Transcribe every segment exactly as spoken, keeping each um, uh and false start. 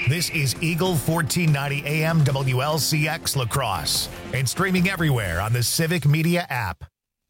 This is Eagle fourteen ninety A M W L C X La Crosse and streaming everywhere on the Civic Media app.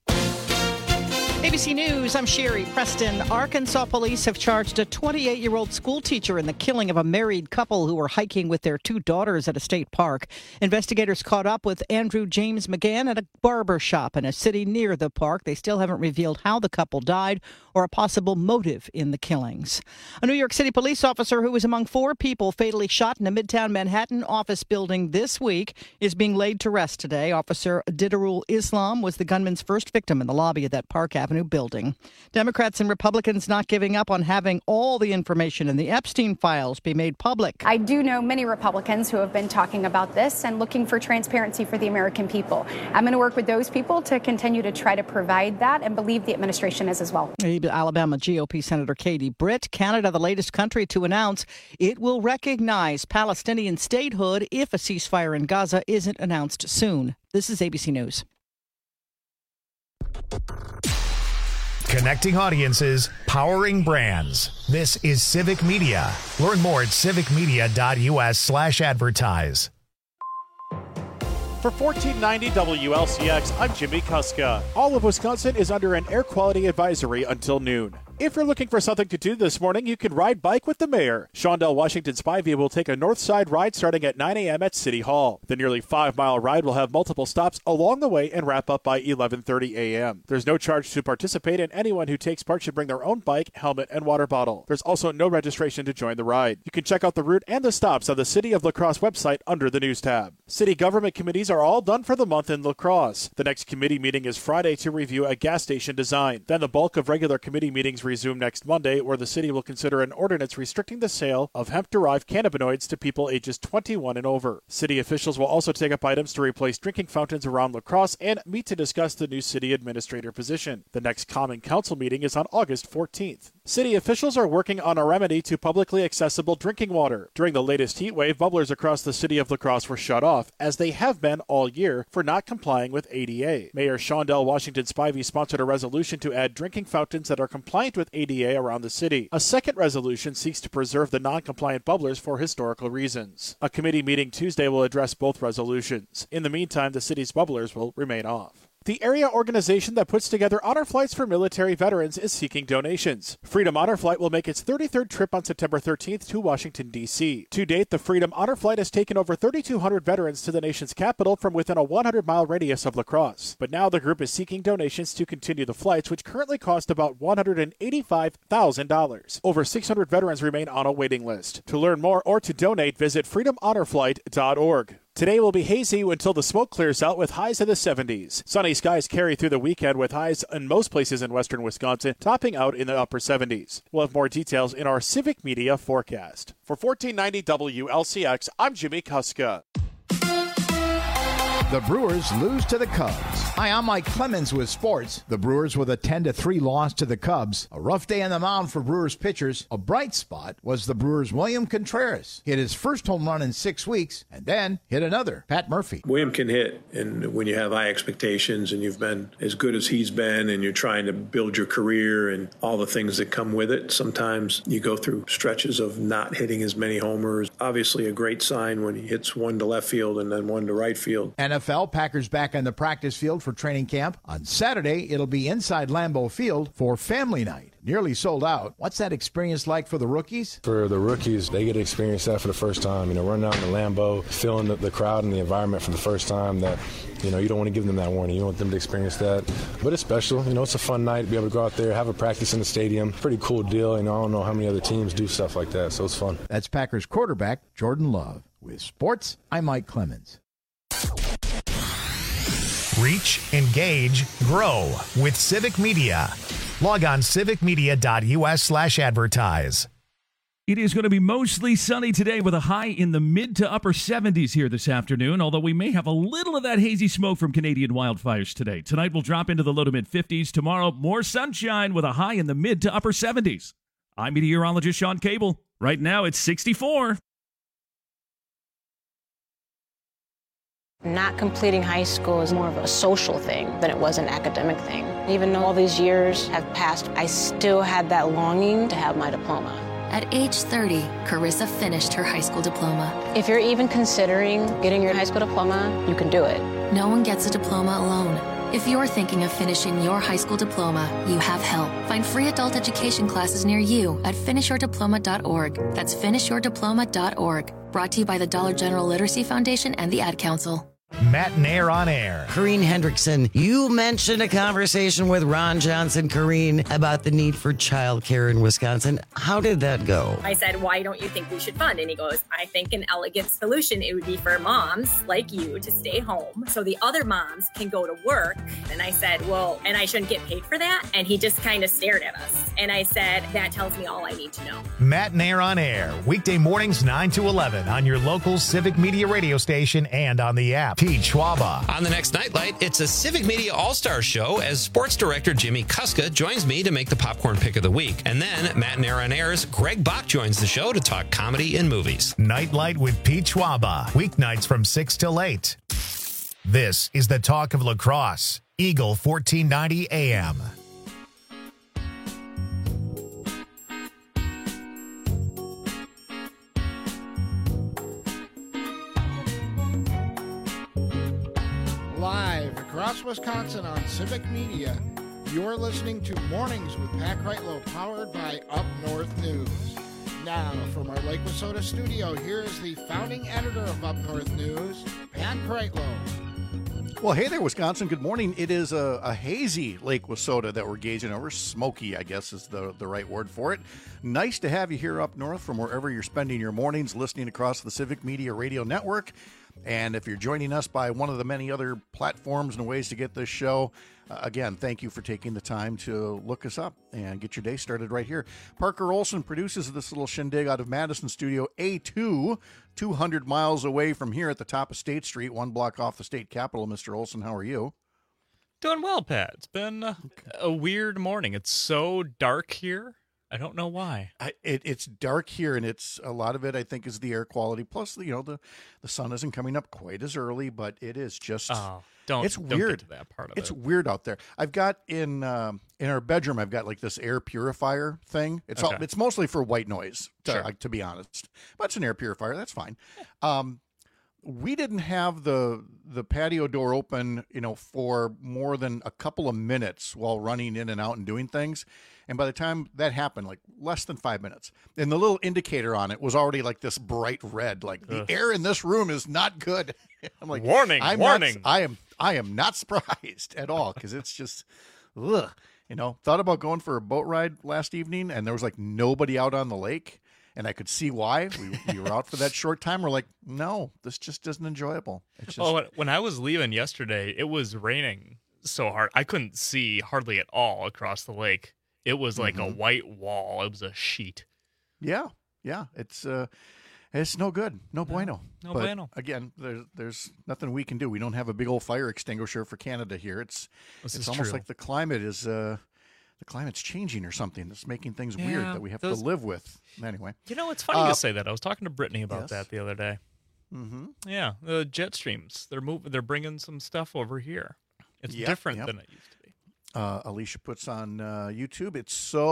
A B C News, I'm Sherry Preston. Arkansas police have charged a twenty-eight-year-old school teacher in the killing of a married couple who were hiking with their two daughters at a state park. Investigators caught up with Andrew James McGann at a barber shop in a city near the park. They still haven't revealed how the couple died or a possible motive in the killings. A New York City police officer who was among four people fatally shot in a Midtown Manhattan office building this week is being laid to rest today. Officer Didarul Islam was the gunman's first victim in the lobby of that Park Avenue building. Democrats and Republicans not giving up on having all the information in the Epstein files be made public. I do know many Republicans who have been talking about this and looking for transparency for the American people. I'm going to work with those people to continue to try to provide that, and believe the administration is as well. Alabama G O P Senator Katie Britt. Canada, the latest country to announce it will recognize Palestinian statehood if a ceasefire in Gaza isn't announced soon. This is A B C News. Connecting audiences, powering brands. This is Civic Media. Learn more at civicmedia.us slash advertise. For fourteen ninety W L C X, I'm Jimmy Kuska. All of Wisconsin is under an air quality advisory until noon. If you're looking for something to do this morning, you can ride bike with the mayor. Shondell Washington Spivey will take a north side ride starting at nine a.m. at City Hall. The nearly five-mile ride will have multiple stops along the way and wrap up by eleven thirty a.m. There's no charge to participate, and anyone who takes part should bring their own bike, helmet, and water bottle. There's also no registration to join the ride. You can check out the route and the stops on the City of La Crosse website under the News tab. City government committees are all done for the month in La Crosse. The next committee meeting is Friday to review a gas station design. Then the bulk of regular committee meetings resume next Monday, where the city will consider an ordinance restricting the sale of hemp-derived cannabinoids to people ages twenty-one and over. City officials will also take up items to replace drinking fountains around La Crosse and meet to discuss the new city administrator position. The next Common Council meeting is on August fourteenth. City officials are working on a remedy to publicly accessible drinking water. During the latest heat wave, bubblers across the city of La Crosse were shut off, as they have been all year, for not complying with A D A. Mayor Shondell Washington Spivey sponsored a resolution to add drinking fountains that are compliant with A D A around the city. A second resolution seeks to preserve the non-compliant bubblers for historical reasons. A committee meeting Tuesday will address both resolutions. In the meantime, the city's bubblers will remain off. The area organization that puts together honor flights for military veterans is seeking donations. Freedom Honor Flight will make its thirty-third trip on September thirteenth to Washington, D C. To date, the Freedom Honor Flight has taken over thirty-two hundred veterans to the nation's capital from within a one hundred mile radius of La Crosse. But now the group is seeking donations to continue the flights, which currently cost about one hundred eighty-five thousand dollars. Over six hundred veterans remain on a waiting list. To learn more or to donate, visit freedom honor flight dot org. Today will be hazy until the smoke clears out with highs in the seventies. Sunny skies carry through the weekend with highs in most places in western Wisconsin, topping out in the upper seventies. We'll have more details in our Civic Media forecast. For fourteen ninety W L C X, I'm Jimmy Kuska. The Brewers lose to the Cubs. Hi, I'm Mike Clemens with sports. The Brewers with a ten to three loss to the Cubs. A rough day on the mound for Brewers pitchers. A bright spot was the Brewers' William Contreras. Hit his first home run in six weeks and then hit another. Pat Murphy. William can hit, and when you have high expectations and you've been as good as he's been and you're trying to build your career and all the things that come with it, sometimes you go through stretches of not hitting as many homers. Obviously a great sign when he hits one to left field and then one to right field. N F L Packers back on the practice field for training camp. On Saturday, it'll be inside Lambeau Field for family night. Nearly sold out. What's that experience like for the rookies? For the rookies, they get to experience that for the first time. You know, running out in the Lambeau, feeling the, the crowd and the environment for the first time. That, you know, you don't want to give them that warning. You want them to experience that. But it's special. You know, it's a fun night to be able to go out there, have a practice in the stadium. Pretty cool deal. You know, I don't know how many other teams do stuff like that, so it's fun. That's Packers quarterback Jordan Love. With sports, I'm Mike Clemens. Reach, engage, grow with Civic Media. Log on civicmedia.us slash advertise. It is going to be mostly sunny today with a high in the mid to upper seventies here this afternoon, although we may have a little of that hazy smoke from Canadian wildfires today. Tonight we'll drop into the low to mid fifties. Tomorrow, more sunshine with a high in the mid to upper seventies. I'm meteorologist Sean Cable. Right now it's sixty-four. Not completing high school is more of a social thing than it was an academic thing. Even though all these years have passed, I still had that longing to have my diploma. At age thirty, Carissa finished her high school diploma. If you're even considering getting your high school diploma, you can do it. No one gets a diploma alone. If you're thinking of finishing your high school diploma, you have help. Find free adult education classes near you at finish your diploma dot org. That's finish your diploma dot org. Brought to you by the Dollar General Literacy Foundation and the Ad Council. Matt Nair on air. Corrine Hendrickson, you mentioned a conversation with Ron Johnson, Corrine, about the need for childcare in Wisconsin. How did that go? I said, why don't you think we should fund? And he goes, I think an elegant solution, it would be for moms like you to stay home so the other moms can go to work. And I said, well, and I shouldn't get paid for that? And he just kind of stared at us. And I said, that tells me all I need to know. Matt Nair on air, weekday mornings nine to eleven on your local Civic Media radio station and on the app. Pete Schwaba. On the next Nightlight, it's a Civic Media All-Star show as sports director Jimmy Kuska joins me to make the popcorn pick of the week. And then Matt Nair on air's Greg Bach joins the show to talk comedy and movies. Nightlight with Pete Schwaba, weeknights from six till eight. This is the talk of lacrosse. Eagle fourteen ninety A M. Live across Wisconsin on Civic Media, you're listening to Mornings with Pat Kreitlow, powered by Up North News. Now, from our Lake Wissota studio, here is the founding editor of Up North News, Pat Kreitlow. Well, hey there, Wisconsin. Good morning. It is a, a hazy Lake Wissota that we're gazing over. Smoky, I guess, is the, the right word for it. Nice to have you here up north from wherever you're spending your mornings listening across the Civic Media Radio Network. And if you're joining us by one of the many other platforms and ways to get this show, uh, again, thank you for taking the time to look us up and get your day started right here. Parker Olson produces this little shindig out of Madison Studio A two, two hundred miles away from here at the top of State Street, one block off the state capitol. Mister Olson, how are you? Doing well, Pat. It's been uh, a weird morning. It's so dark here. I don't know why. I, it, it's dark here, and it's a lot of it, I think, is the air quality. Plus, you know, the, the sun isn't coming up quite as early, but it is just. Oh, don't. It's don't weird. Get to that part of it's it. weird out there. I've got in um, in our bedroom. I've got like this air purifier thing. It's Okay. all. It's mostly for white noise, to, Sure. like, to be honest. But it's an air purifier. That's fine. Um, we didn't have the the patio door open, you know, for more than a couple of minutes while running in and out and doing things. And by the time that happened, like less than five minutes, and the little indicator on it was already like this bright red, like the Ugh. air in this room is not good. I'm like, Warning, I'm warning. Not, I am, I am not surprised at all, because it's just, ugh. You know, thought about going for a boat ride last evening, and there was like nobody out on the lake, and I could see why. We, we were out for that short time. We're like, no, this just isn't enjoyable. It's just, Oh, when- when I was leaving yesterday, it was raining so hard. I couldn't see hardly at all across the lake. It was like Mhm. a white wall. It was a sheet. yeah, yeah, it's uh, it's no good, no bueno. no but bueno. Again, there's there's nothing we can do. We don't have a big old fire extinguisher for Canada here. It's This it's is almost true. like the climate is uh, the climate's changing or something. That's making things weird Yeah, that we have those- to live with. Anyway, You know, it's funny Uh, to say that. I was talking to Brittany about yes. that the other day. mm-hmm. Yeah, the jet streams. They're moving. They're bringing some stuff over here. It's Yep, different yep. than it used to be. Uh, Alicia puts on uh, YouTube, it's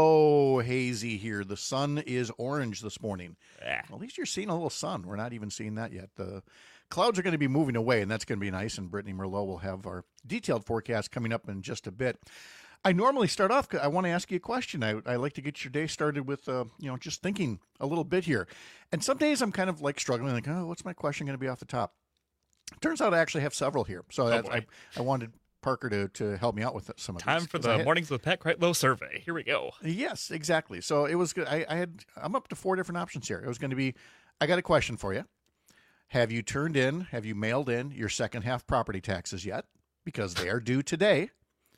so hazy here. The sun is orange this morning. Ah. At least you're seeing a little sun. We're not even seeing that yet. The clouds are going to be moving away, and that's going to be nice. And Brittany Merlot will have our detailed forecast coming up in just a bit. I normally start off, I want to ask you a question. I, I like to get your day started with, uh, you know, just thinking a little bit here. And some days I'm kind of like struggling, like, oh, what's my question going to be off the top? Turns out I actually have several here. So that's, I, boy. I wanted Parker to, to help me out with some of Time these, for 'cause I the had- Mornings with Pat Kreitlow survey. Here we go. Yes, exactly. So it was good. I, I had, I'm up to four different options here. It was going to be, I got a question for you. Have you turned in, have you mailed in your second half property taxes yet? Because they are due today.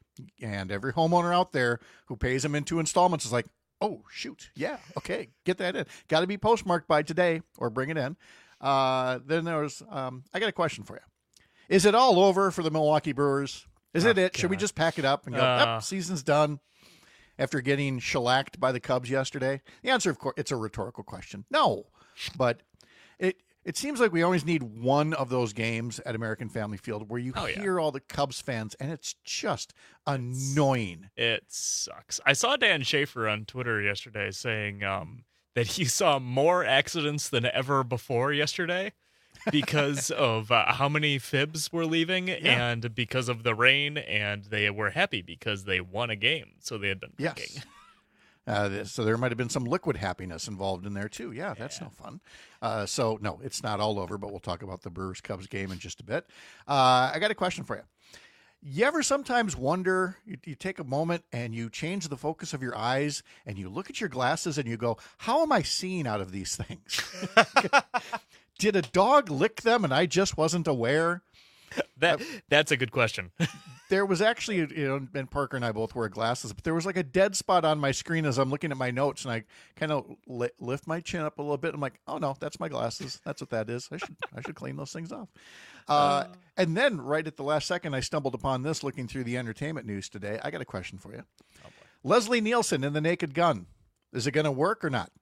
And every homeowner out there who pays them in two installments is like, oh, shoot. Yeah. Okay. Get that in. Got to be postmarked by today or bring it in. Uh, then there was, um, I got a question for you. Is it all over for the Milwaukee Brewers? Is it Oh, it? Should we God. just pack it up and go, Uh. yep, season's done? After getting shellacked by the Cubs yesterday? The answer, of course, it's a rhetorical question. No. But it it seems like we always need one of those games at American Family Field where you Oh, yeah. hear all the Cubs fans, and it's just annoying. It sucks. I saw Dan Schaefer on Twitter yesterday saying um, that he saw more accidents than ever before yesterday because of uh, how many fibs were leaving yeah. and because of the rain, and they were happy because they won a game, so they had been yes. drinking. Uh, so there might have been some liquid happiness involved in there, too. Yeah, that's yeah. no fun. Uh, so, no, it's not all over, but we'll talk about the Brewers-Cubs game in just a bit. Uh, I got a question for you. You ever sometimes wonder, you, you take a moment and you change the focus of your eyes and you look at your glasses and you go, how am I seeing out of these things? Did a dog lick them and I just wasn't aware? That That's a good question. There was actually, you know, and Parker and I both wear glasses, but there was like a dead spot on my screen as I'm looking at my notes, and I kind of li- lift my chin up a little bit. I'm like, oh no, that's my glasses. That's what that is. I should I should clean those things off. Uh, uh, and then right at the last second, I stumbled upon this looking through the entertainment news today. I got a question for you. Oh Leslie Nielsen in The Naked Gun. Is it going to work or not?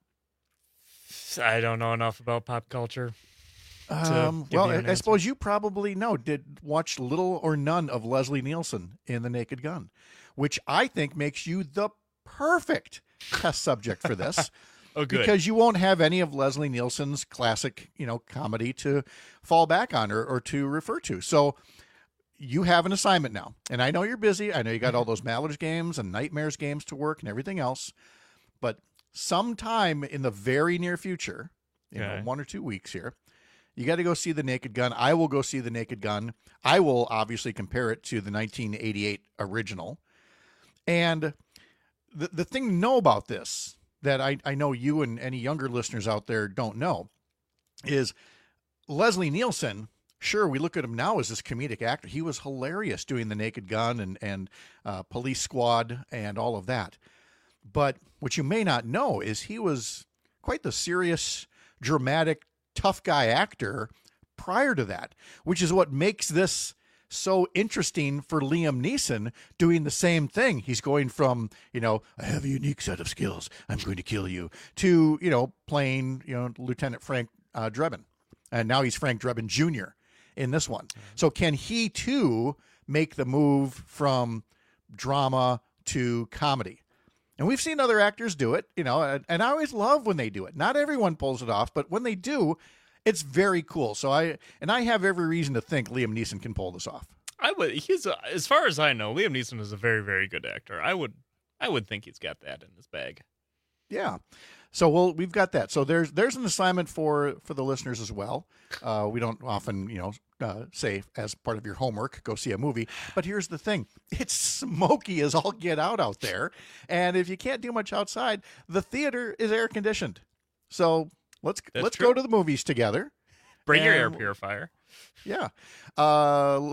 I don't know enough about pop culture. Um, well, I, I suppose you probably know, did watch little or none of Leslie Nielsen in The Naked Gun, which I think makes you the perfect test subject for this. Oh, good. Because you won't have any of Leslie Nielsen's classic, you know, comedy to fall back on or, or to refer to. So you have an assignment now. And I know you're busy. I know you got all those Mallards games and Nightmares games to work and everything else. But sometime in the very near future, you okay. know, one or two weeks here, you got to go see The Naked Gun. I will go see The Naked Gun. I will obviously compare it to the nineteen eighty-eight original. And the the thing to know about this that I, I know you and any younger listeners out there don't know is Leslie Nielsen, sure, we look at him now as this comedic actor. He was hilarious doing The Naked Gun and, and uh, Police Squad and all of that. But what you may not know is he was quite the serious, dramatic, tough guy actor prior to that, which is what makes this so interesting for Liam Neeson doing the same thing. He's going from, you know, I have a unique set of skills, I'm going to kill you, to, you know, playing, you know, Lieutenant Frank uh, Drebin. And now he's Frank Drebin Junior in this one. Mm-hmm. So can he too make the move from drama to comedy? And we've seen other actors do it, you know, and, and I always love when they do it. Not everyone pulls it off, but when they do, it's very cool. So I, and I have every reason to think Liam Neeson can pull this off. I would, he's, a, as far as I know, Liam Neeson is a very, very good actor. I would, I would think he's got that in his bag. Yeah. So we'll, we've got that. So there's, there's an assignment for, for the listeners as well. Uh, we don't often, you know, uh, say as part of your homework, go see a movie. But here's the thing. It's smoky as all get out out there. And if you can't do much outside, the theater is air conditioned. So let's, That's let's true. go to the movies together. Bring and, your air purifier. Yeah. Uh,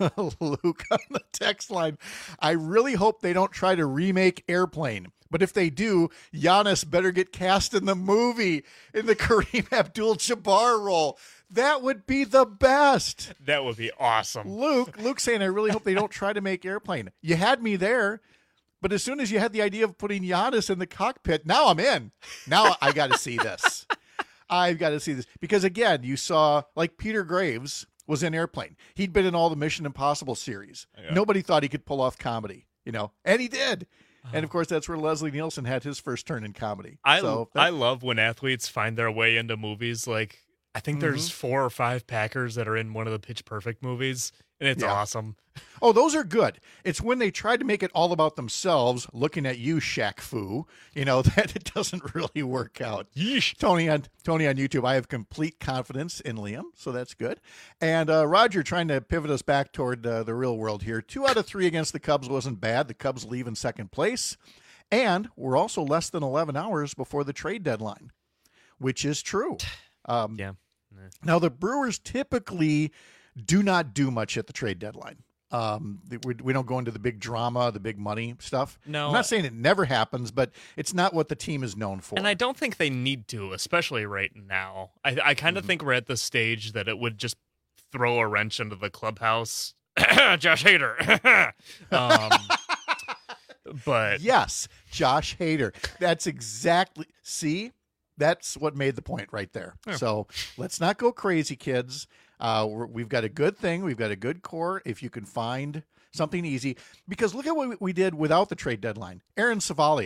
Luke on the text line. I really hope they don't try to remake Airplane. But if they do, Giannis better get cast in the movie in the Kareem Abdul-Jabbar role. That would be the best. That would be awesome. Luke, Luke saying, I really hope they don't try to make Airplane. You had me there, but as soon as you had the idea of putting Giannis in the cockpit, now I'm in. Now I got to see this. I've got to see this. Because, again, you saw, like, Peter Graves was in Airplane. He'd been in all the Mission Impossible series. Yeah. Nobody thought he could pull off comedy, you know, and he did. And, of course, that's where Leslie Nielsen had his first turn in comedy. I, so that, I love when athletes find their way into movies. Like, I think mm-hmm. there's four or five Packers that are in one of the Pitch Perfect movies, and it's yeah. awesome. Oh, those are good. It's when they try to make it all about themselves, looking at you, Shaq Fu, you know, that it doesn't really work out. Yeesh. Tony on Tony on YouTube, I have complete confidence in Liam, so that's good. And uh, Roger trying to pivot us back toward uh, the real world here. Two out of three against the Cubs wasn't bad. The Cubs leave in second place. And we're also less than eleven hours before the trade deadline, which is true. Um, yeah. Now, the Brewers typically do not do much at the trade deadline. Um, we, we don't go into the big drama, the big money stuff. No. I'm not saying it never happens, but it's not what the team is known for. And I don't think they need to, especially right now. I, I kind of mm-hmm. think we're at the stage that it would just throw a wrench into the clubhouse. Josh Hader. um, but yes, Josh Hader. That's exactly, see, that's what made the point right there. Yeah. So let's not go crazy, kids. Uh, we're, we've got a good thing. We've got a good core. If you can find something easy, because look at what we did without the trade deadline. Aaron Savali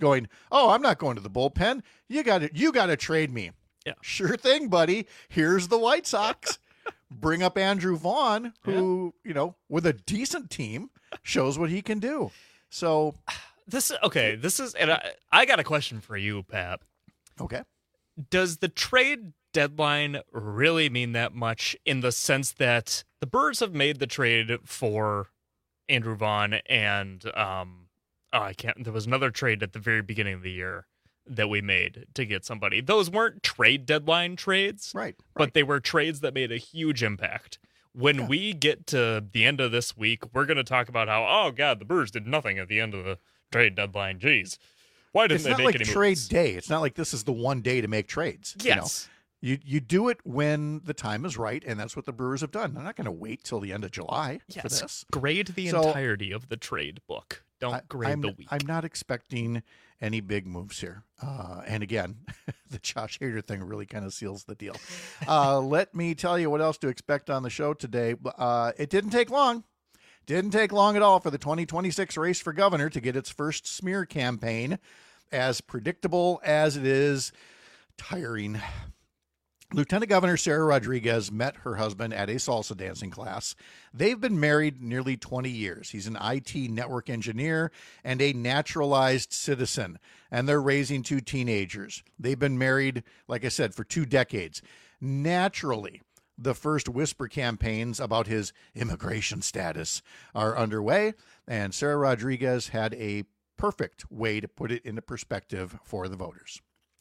going, oh, I'm not going to the bullpen. You got to you got to trade me. Yeah. Sure thing, buddy. Here's the White Sox. Bring up Andrew Vaughn, who, yeah. you know, with a decent team, shows what he can do. So this okay, this is and I, I got a question for you, Pat. Okay. Does the trade deadline really mean that much in the sense that the Brewers have made the trade for Andrew Vaughn and um oh I can't there was another trade at the very beginning of the year that we made to get somebody. Those weren't trade deadline trades, right, right. but they were trades that made a huge impact. When yeah. we get to the end of this week, we're going to talk about how, oh God, the Brewers did nothing at the end of the trade deadline. Jeez, why didn't it's they not make like any trade moves? day. It's not like this is the one day to make trades. Yes. You know? You you do it when the time is right, and that's what the Brewers have done. They're not going to wait till the end of July yes. for this. Grade the so, entirety of the trade book. Don't I, grade I'm, the week. I'm not expecting any big moves here. Uh, and again, the Josh Hader thing really kind of seals the deal. Uh, let me tell you what else to expect on the show today. Uh, it didn't take long. Didn't take long at all for the twenty twenty-six race for governor to get its first smear campaign. As predictable as it is tiring. Lieutenant Governor Sarah Rodriguez met her husband at a salsa dancing class. They've been married nearly twenty years. He's an I T network engineer and a naturalized citizen, and they're raising two teenagers. They've been married, like I said, for two decades. Naturally, the first whisper campaigns about his immigration status are underway, and Sarah Rodriguez had a perfect way to put it into perspective for the voters.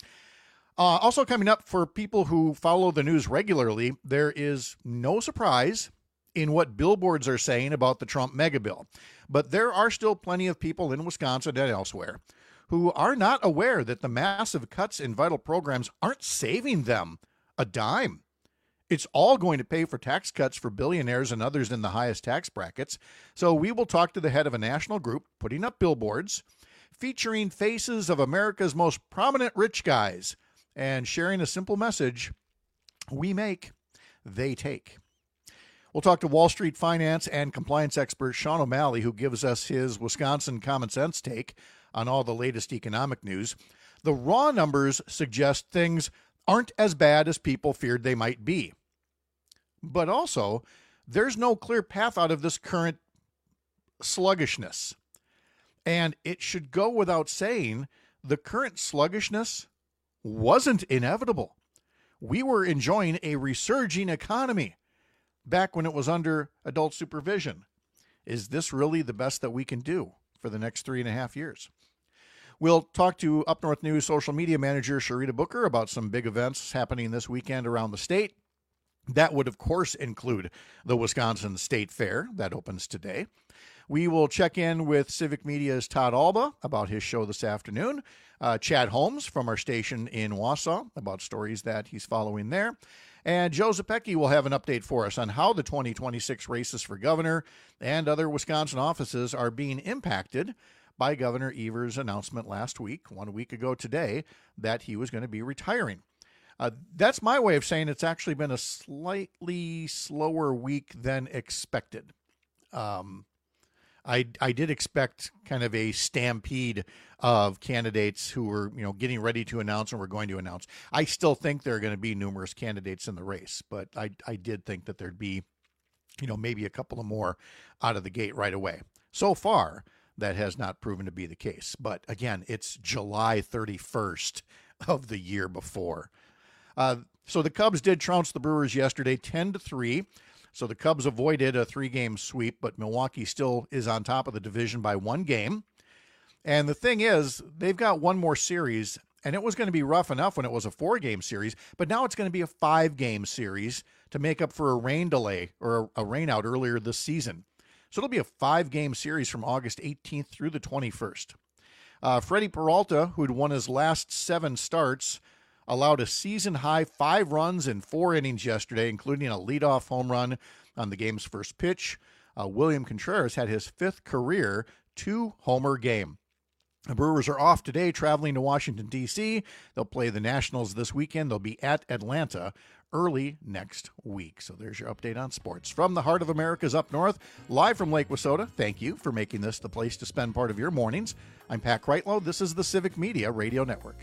Uh, also coming up for people who follow the news regularly, there is no surprise in what billboards are saying about the Trump mega bill. But there are still plenty of people in Wisconsin and elsewhere who are not aware that the massive cuts in vital programs aren't saving them a dime. It's all going to pay for tax cuts for billionaires and others in the highest tax brackets. So we will talk to the head of a national group putting up billboards featuring faces of America's most prominent rich guys and sharing a simple message: we make, they take. We'll talk to Wall Street finance and compliance expert Sean O'Malley, who gives us his Wisconsin common sense take on all the latest economic news. The raw numbers suggest things aren't as bad as people feared they might be. But also, there's no clear path out of this current sluggishness. And it should go without saying, the current sluggishness wasn't inevitable. We were enjoying a resurging economy back when it was under adult supervision. Is this really the best that we can do for the next three and a half years? We'll talk to Up North News social media manager Sharita Booker about some big events happening this weekend around the state. That would, of course, include the Wisconsin State Fair that opens today. We will check in with Civic Media's Todd Alba about his show this afternoon. Uh, Chad Holmes from our station in Wausau about stories that he's following there. And Joe Zepecki will have an update for us on how the twenty twenty-six races for governor and other Wisconsin offices are being impacted by Governor Evers' announcement last week, one week ago today, that he was going to be retiring. Uh, that's my way of saying it's actually been a slightly slower week than expected. Um, I I did expect kind of a stampede of candidates who were, you know, getting ready to announce and were going to announce. I still think there are going to be numerous candidates in the race, but I I did think that there'd be, you know, maybe a couple of more out of the gate right away. So far, that has not proven to be the case. But again, it's July thirty-first of the year before. Uh, so the Cubs did trounce the Brewers yesterday ten to three. So the Cubs avoided a three-game sweep, but Milwaukee still is on top of the division by one game. And the thing is, they've got one more series, and it was going to be rough enough when it was a four-game series, but now it's going to be a five-game series to make up for a rain delay or a, a rain out earlier this season. So it'll be a five-game series from August eighteenth through the twenty-first. Uh, Freddie Peralta, who'd won his last seven starts, allowed a season-high five runs in four innings yesterday, including a leadoff home run on the game's first pitch. Uh, William Contreras had his fifth career two-homer game. The Brewers are off today, traveling to Washington, D C They'll play the Nationals this weekend. They'll be at Atlanta early next week. So there's your update on sports. From the heart of America's Up North, live from Lake Wissota, thank you for making this the place to spend part of your mornings. I'm Pat Kreitlow. This is the Civic Media Radio Network.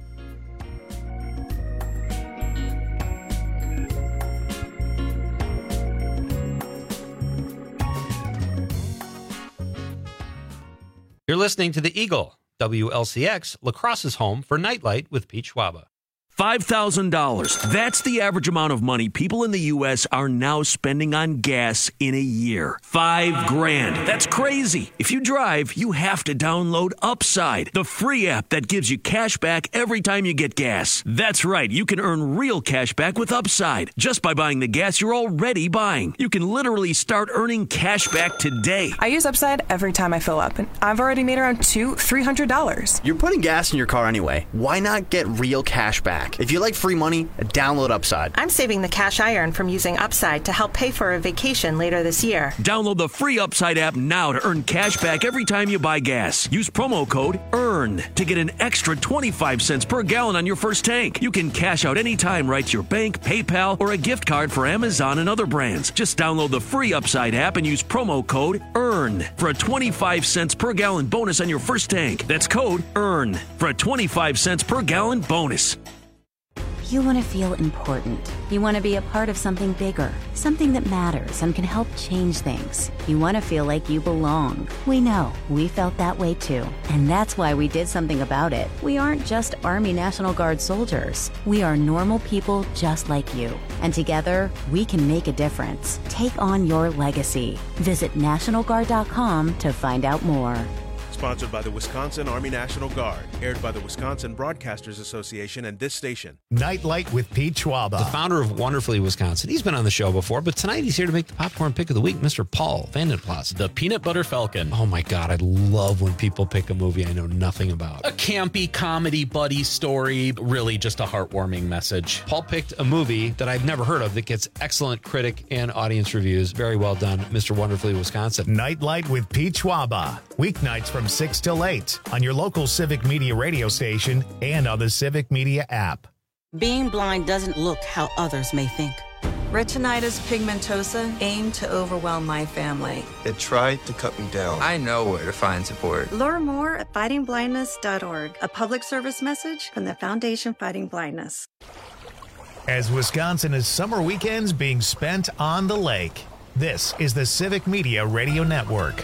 You're listening to the Eagle, W L C X, La Crosse's home for Nightlight with Pete Schwaba. five thousand dollars. That's the average amount of money people in the U S are now spending on gas in a year. Five grand. That's crazy. If you drive, you have to download Upside, the free app that gives you cash back every time you get gas. That's right. You can earn real cash back with Upside just by buying the gas you're already buying. You can literally start earning cash back today. I use Upside every time I fill up, and I've already made around two, three hundred dollars. You're putting gas in your car anyway. Why not get real cash back? If you like free money, download Upside. I'm saving the cash I earn from using Upside to help pay for a vacation later this year. Download the free Upside app now to earn cash back every time you buy gas. Use promo code EARN to get an extra twenty-five cents per gallon on your first tank. You can cash out anytime right to your bank, PayPal, or a gift card for Amazon and other brands. Just download the free Upside app and use promo code EARN for a twenty-five cents per gallon bonus on your first tank. That's code EARN for a twenty-five cents per gallon bonus. You want to feel important. You want to be a part of something bigger, something that matters and can help change things. You want to feel like you belong. We know. We felt that way too. And that's why we did something about it. We aren't just Army National Guard soldiers. We are normal people just like you. And together, we can make a difference. Take on your legacy. Visit National Guard dot com to find out more. Sponsored by the Wisconsin Army National Guard. Aired by the Wisconsin Broadcasters Association and this station. Nightlight with Pete Schwaba. The founder of Wonderfully Wisconsin. He's been on the show before, but tonight he's here to make the popcorn pick of the week, Mister Paul Vandenplas. The Peanut Butter Falcon. Oh my God, I love when people pick a movie I know nothing about. A campy comedy buddy story, really just a heartwarming message. Paul picked a movie that I've never heard of that gets excellent critic and audience reviews. Very well done, Mister Wonderfully Wisconsin. Nightlight with Pete Schwaba. Weeknights from six till eight on your local Civic Media radio station and on the Civic Media app. Being blind doesn't look how others may think. Retinitis pigmentosa aimed to overwhelm my family. It tried to cut me down. I know where to find support. Learn more at fighting blindness dot org, a public service message from the Foundation Fighting Blindness. As Wisconsin is summer weekends being spent on the lake, this is the Civic Media Radio Network.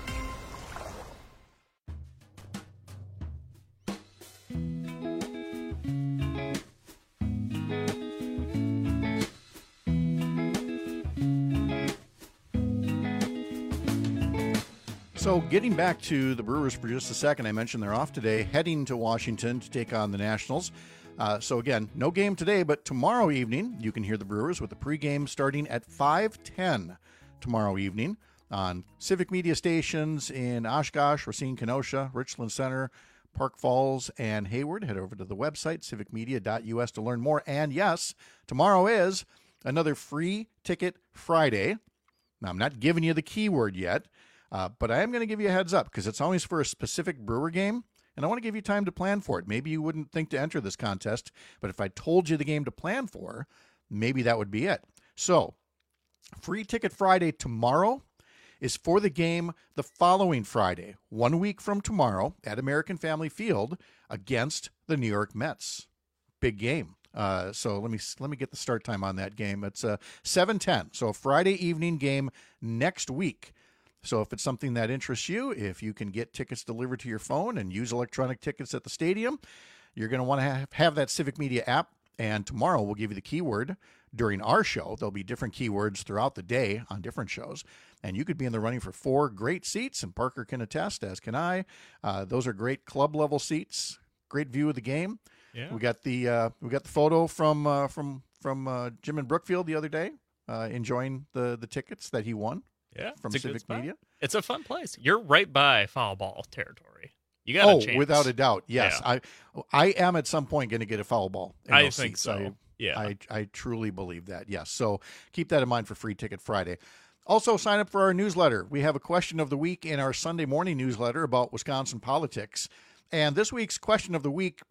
So getting back to the Brewers for just a second, I mentioned they're off today, heading to Washington to take on the Nationals. Uh, so again, no game today, but tomorrow evening you can hear the Brewers with the pregame starting at five ten tomorrow evening on Civic Media stations in Oshkosh, Racine, Kenosha, Richland Center, Park Falls, and Hayward. Head over to the website, civic media dot u s, to learn more. And yes, tomorrow is another free ticket Friday. Now, I'm not giving you the keyword yet. Uh, but I am going to give you a heads up because it's always for a specific Brewer game, and I want to give you time to plan for it. Maybe you wouldn't think to enter this contest, but if I told you the game to plan for, maybe that would be it. So, Free Ticket Friday tomorrow is for the game the following Friday, one week from tomorrow at American Family Field against the New York Mets. Big game. Uh, so let me let me get the start time on that game. It's uh, seven ten, so a Friday evening game next week. So if it's something that interests you, if you can get tickets delivered to your phone and use electronic tickets at the stadium, you're going to want to have, have that Civic Media app. And tomorrow we'll give you the keyword during our show. There'll be different keywords throughout the day on different shows. And you could be in the running for four great seats, and Parker can attest, as can I. Uh, those are great club-level seats, great view of the game. Yeah. We got the uh, we got the photo from uh, from from uh, Jim in Brookfield the other day, uh, enjoying the the tickets that he won. Yeah, from it's Civic Media. It's a fun place. You're right by foul ball territory. You got oh, a chance. Without a doubt. Yes, yeah. I I am at some point going to get a foul ball. In I those think seats. so. I, yeah, I I truly believe that. Yes, so keep that in mind for Free Ticket Friday. Also, sign up for our newsletter. We have a question of the week in our Sunday morning newsletter about Wisconsin politics, and this week's question of the week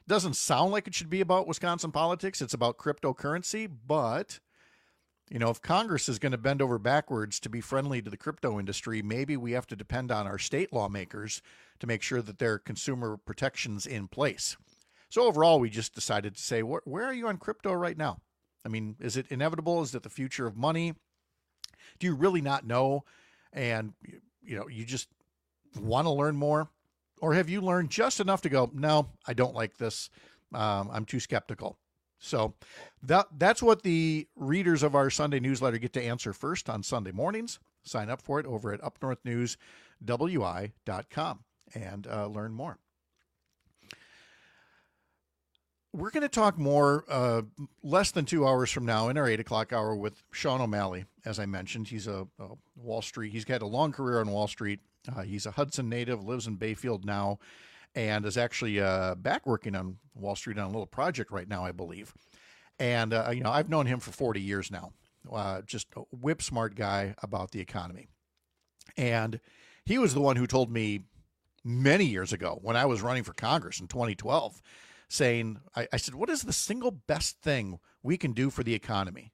Doesn't sound like it should be about Wisconsin politics. It's about cryptocurrency, but you know, if Congress is going to bend over backwards to be friendly to the crypto industry, maybe we have to depend on our state lawmakers to make sure that there are consumer protections in place. So overall, we just decided to say, where, where are you on crypto right now? I mean, is it inevitable? Is it the future of money? Do you really not know? And, you know, you just want to learn more? Or have you learned just enough to go, no, I don't like this. Um, I'm too skeptical. So that that's what the readers of our Sunday newsletter get to answer first on Sunday mornings. Sign up for it over at up north news w i dot com and uh, learn more. We're going to talk more uh, less than two hours from now in our eight o'clock hour with Sean O'Malley. As I mentioned, he's a, a Wall Street. He's had a long career on Wall Street. Uh, he's a Hudson native, lives in Bayfield now, and is actually uh, back working on Wall Street on a little project right now, I believe. And, uh, you know, I've known him for forty years now. Uh, just a whip smart guy about the economy. And he was the one who told me many years ago when I was running for Congress in twenty twelve, saying, I, I said, what is the single best thing we can do for the economy?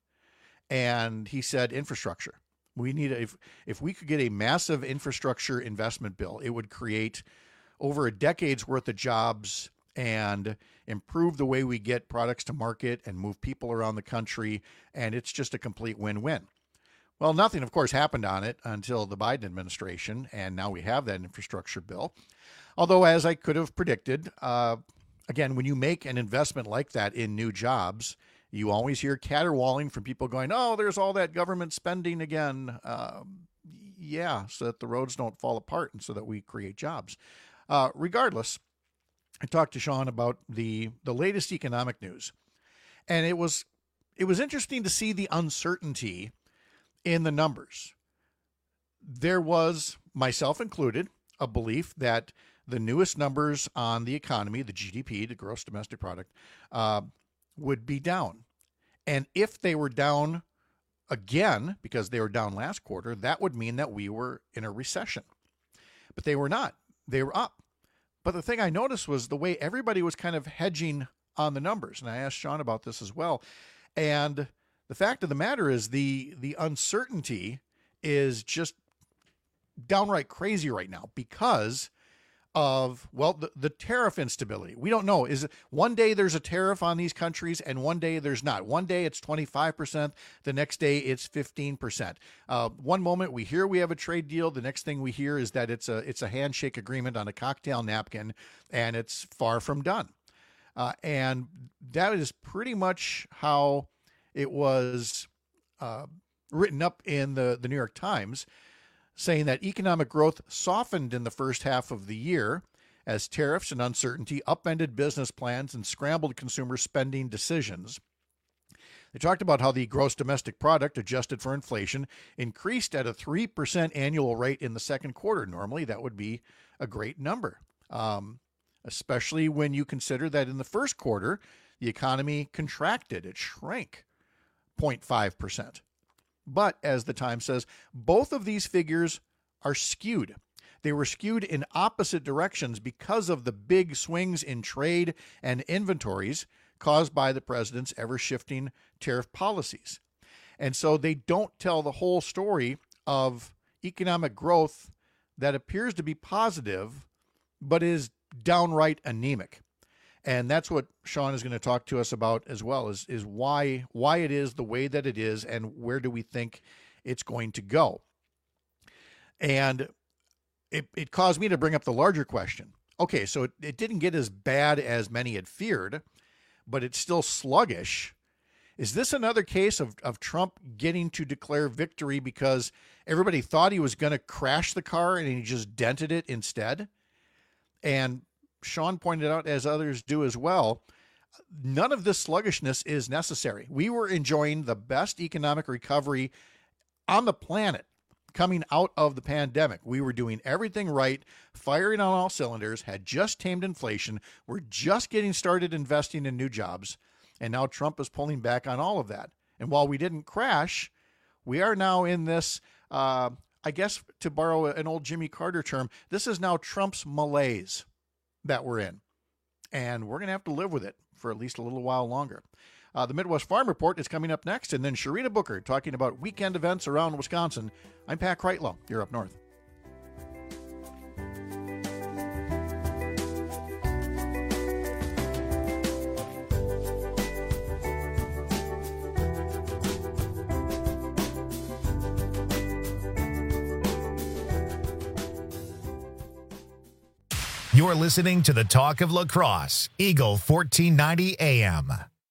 And he said, infrastructure. We need, a, if, if we could get a massive infrastructure investment bill, it would create over a decade's worth of jobs and improve the way we get products to market and move people around the country. And it's just a complete win-win. Well, nothing, of course, happened on it until the Biden administration. And now we have that infrastructure bill. Although, as I could have predicted, uh, again, when you make an investment like that in new jobs, you always hear caterwauling from people going, oh, there's all that government spending again. Um, yeah, so that the roads don't fall apart and so that we create jobs. Uh, regardless, I talked to Sean about the, the latest economic news. And it was it was interesting to see the uncertainty in the numbers. There was, myself included, a belief that the newest numbers on the economy, the G D P, the gross domestic product, uh, would be down. And if they were down again, because they were down last quarter, that would mean that we were in a recession. But they were not. They were up. But the thing I noticed was the way everybody was kind of hedging on the numbers. And I asked Sean about this as well. And the fact of the matter is the the uncertainty is just downright crazy right now because of, well, the, the tariff instability. We don't know. Is it one day there's a tariff on these countries and one day there's not? One day it's twenty-five percent. The next day it's fifteen percent. Uh, one moment we hear we have a trade deal. The next thing we hear is that it's a, it's a handshake agreement on a cocktail napkin and it's far from done. Uh, and that is pretty much how it was uh, written up in the, the New York Times, saying that economic growth softened in the first half of the year as tariffs and uncertainty upended business plans and scrambled consumer spending decisions. They talked about how the gross domestic product, adjusted for inflation, increased at a three percent annual rate in the second quarter. Normally, that would be a great number, um, especially when you consider that in the first quarter, the economy contracted. It shrank zero point five percent. But, as the Times says, both of these figures are skewed. They were skewed in opposite directions because of the big swings in trade and inventories caused by the president's ever-shifting tariff policies. And so they don't tell the whole story of economic growth that appears to be positive, but is downright anemic. And that's what Sean is going to talk to us about as well, is, is why why it is the way that it is and where do we think it's going to go. And it, it caused me to bring up the larger question. Okay, so it, it didn't get as bad as many had feared, but it's still sluggish. Is this another case of, of Trump getting to declare victory because everybody thought he was going to crash the car and he just dented it instead? And Sean pointed out, as others do as well, none of this sluggishness is necessary. We were enjoying the best economic recovery on the planet coming out of the pandemic. We were doing everything right, firing on all cylinders, had just tamed inflation. We're just getting started investing in new jobs. And now Trump is pulling back on all of that. And while we didn't crash, we are now in this, uh, I guess, to borrow an old Jimmy Carter term, this is now Trump's malaise that we're in. and we're going to have to live with it for at least a little while longer. Uh, the Midwest Farm Report is coming up next, and then Sharita Booker talking about weekend events around Wisconsin. I'm Pat Kreitlow. You're up north. You're listening to the Talk of La Crosse, Eagle fourteen ninety A M.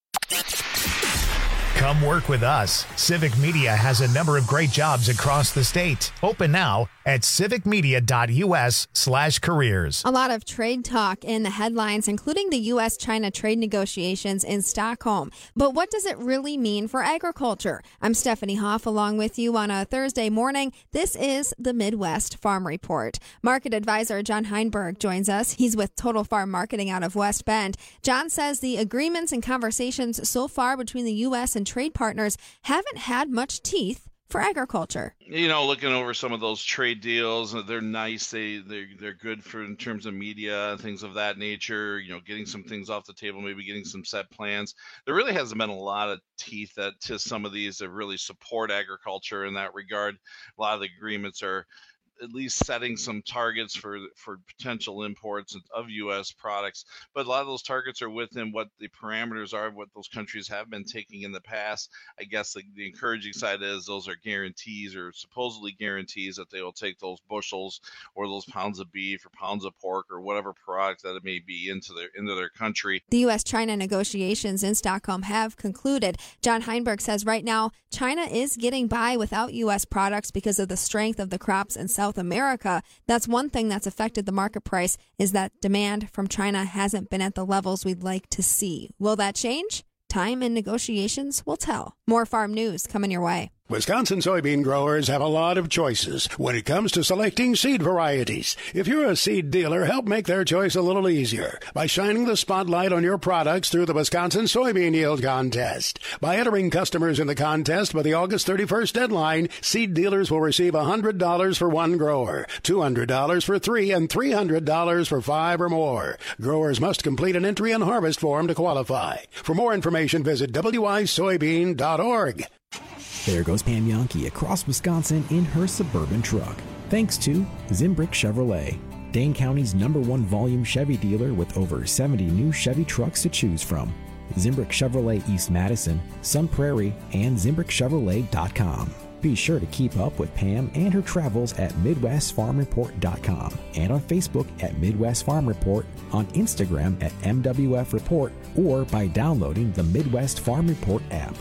Come work with us. Civic Media has a number of great jobs across the state. Open now at civicmedia.us slash careers. A lot of trade talk in the headlines, including the U S China trade negotiations in Stockholm. But what does it really mean for agriculture? I'm Stephanie Hoff along with you on a Thursday morning. This is the Midwest Farm Report. Market advisor John Heinberg joins us. He's with Total Farm Marketing out of West Bend. John says the agreements and conversations so far between the U S and trade partners haven't had much teeth for agriculture. You know, looking over some of those trade deals, they're nice. They they're, they're good for in terms of media and things of that nature. You know, getting some things off the table, maybe getting some set plans. There really hasn't been a lot of teeth that to some of these that really support agriculture in that regard. A lot of the agreements are at least setting some targets for for potential imports of U S products, but a lot of those targets are within what the parameters are of what those countries have been taking in the past. I guess the, the encouraging side is those are guarantees or supposedly guarantees that they will take those bushels or those pounds of beef or pounds of pork or whatever product that it may be into their into their country. The U S China negotiations in Stockholm have concluded. John Heinberg says right now China is getting by without U S products because of the strength of the crops in South America. That's one thing that's affected the market price, is that demand from China hasn't been at the levels we'd like to see. Will that change? Time and negotiations will tell. More farm news coming your way. Wisconsin soybean growers have a lot of choices when it comes to selecting seed varieties. If you're a seed dealer, help make their choice a little easier by shining the spotlight on your products through the Wisconsin Soybean Yield Contest. By entering customers in the contest by the August thirty-first deadline, seed dealers will receive one hundred dollars for one grower, two hundred dollars for three, and three hundred dollars for five or more. Growers must complete an entry and harvest form to qualify. For more information, visit w i soybean dot org. There goes Pam Yonke across Wisconsin in her suburban truck. Thanks to Zimbrick Chevrolet, Dane County's number one volume Chevy dealer with over seventy new Chevy trucks to choose from. Zimbrick Chevrolet East Madison, Sun Prairie, and zimbrick chevrolet dot com. Be sure to keep up with Pam and her travels at midwest farm report dot com and on Facebook at Midwest Farm Report, on Instagram at M W F Report, or by downloading the Midwest Farm Report app.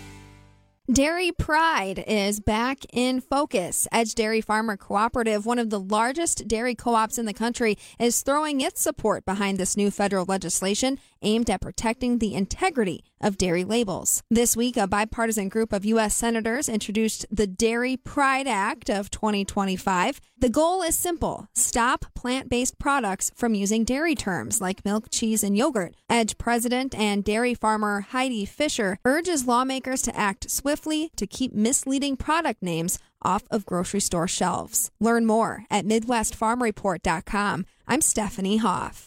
Dairy Pride is back in focus. Edge Dairy Farmer Cooperative, one of the largest dairy co-ops in the country, is throwing its support behind this new federal legislation aimed at protecting the integrity of dairy labels. This week, a bipartisan group of U S senators introduced the Dairy Pride Act of twenty twenty-five. The goal is simple: stop plant-based products from using dairy terms like milk, cheese, and yogurt. Edge president and dairy farmer Heidi Fisher urges lawmakers to act swiftly to keep misleading product names off of grocery store shelves. Learn more at midwest farm report dot com. I'm Stephanie Hoff.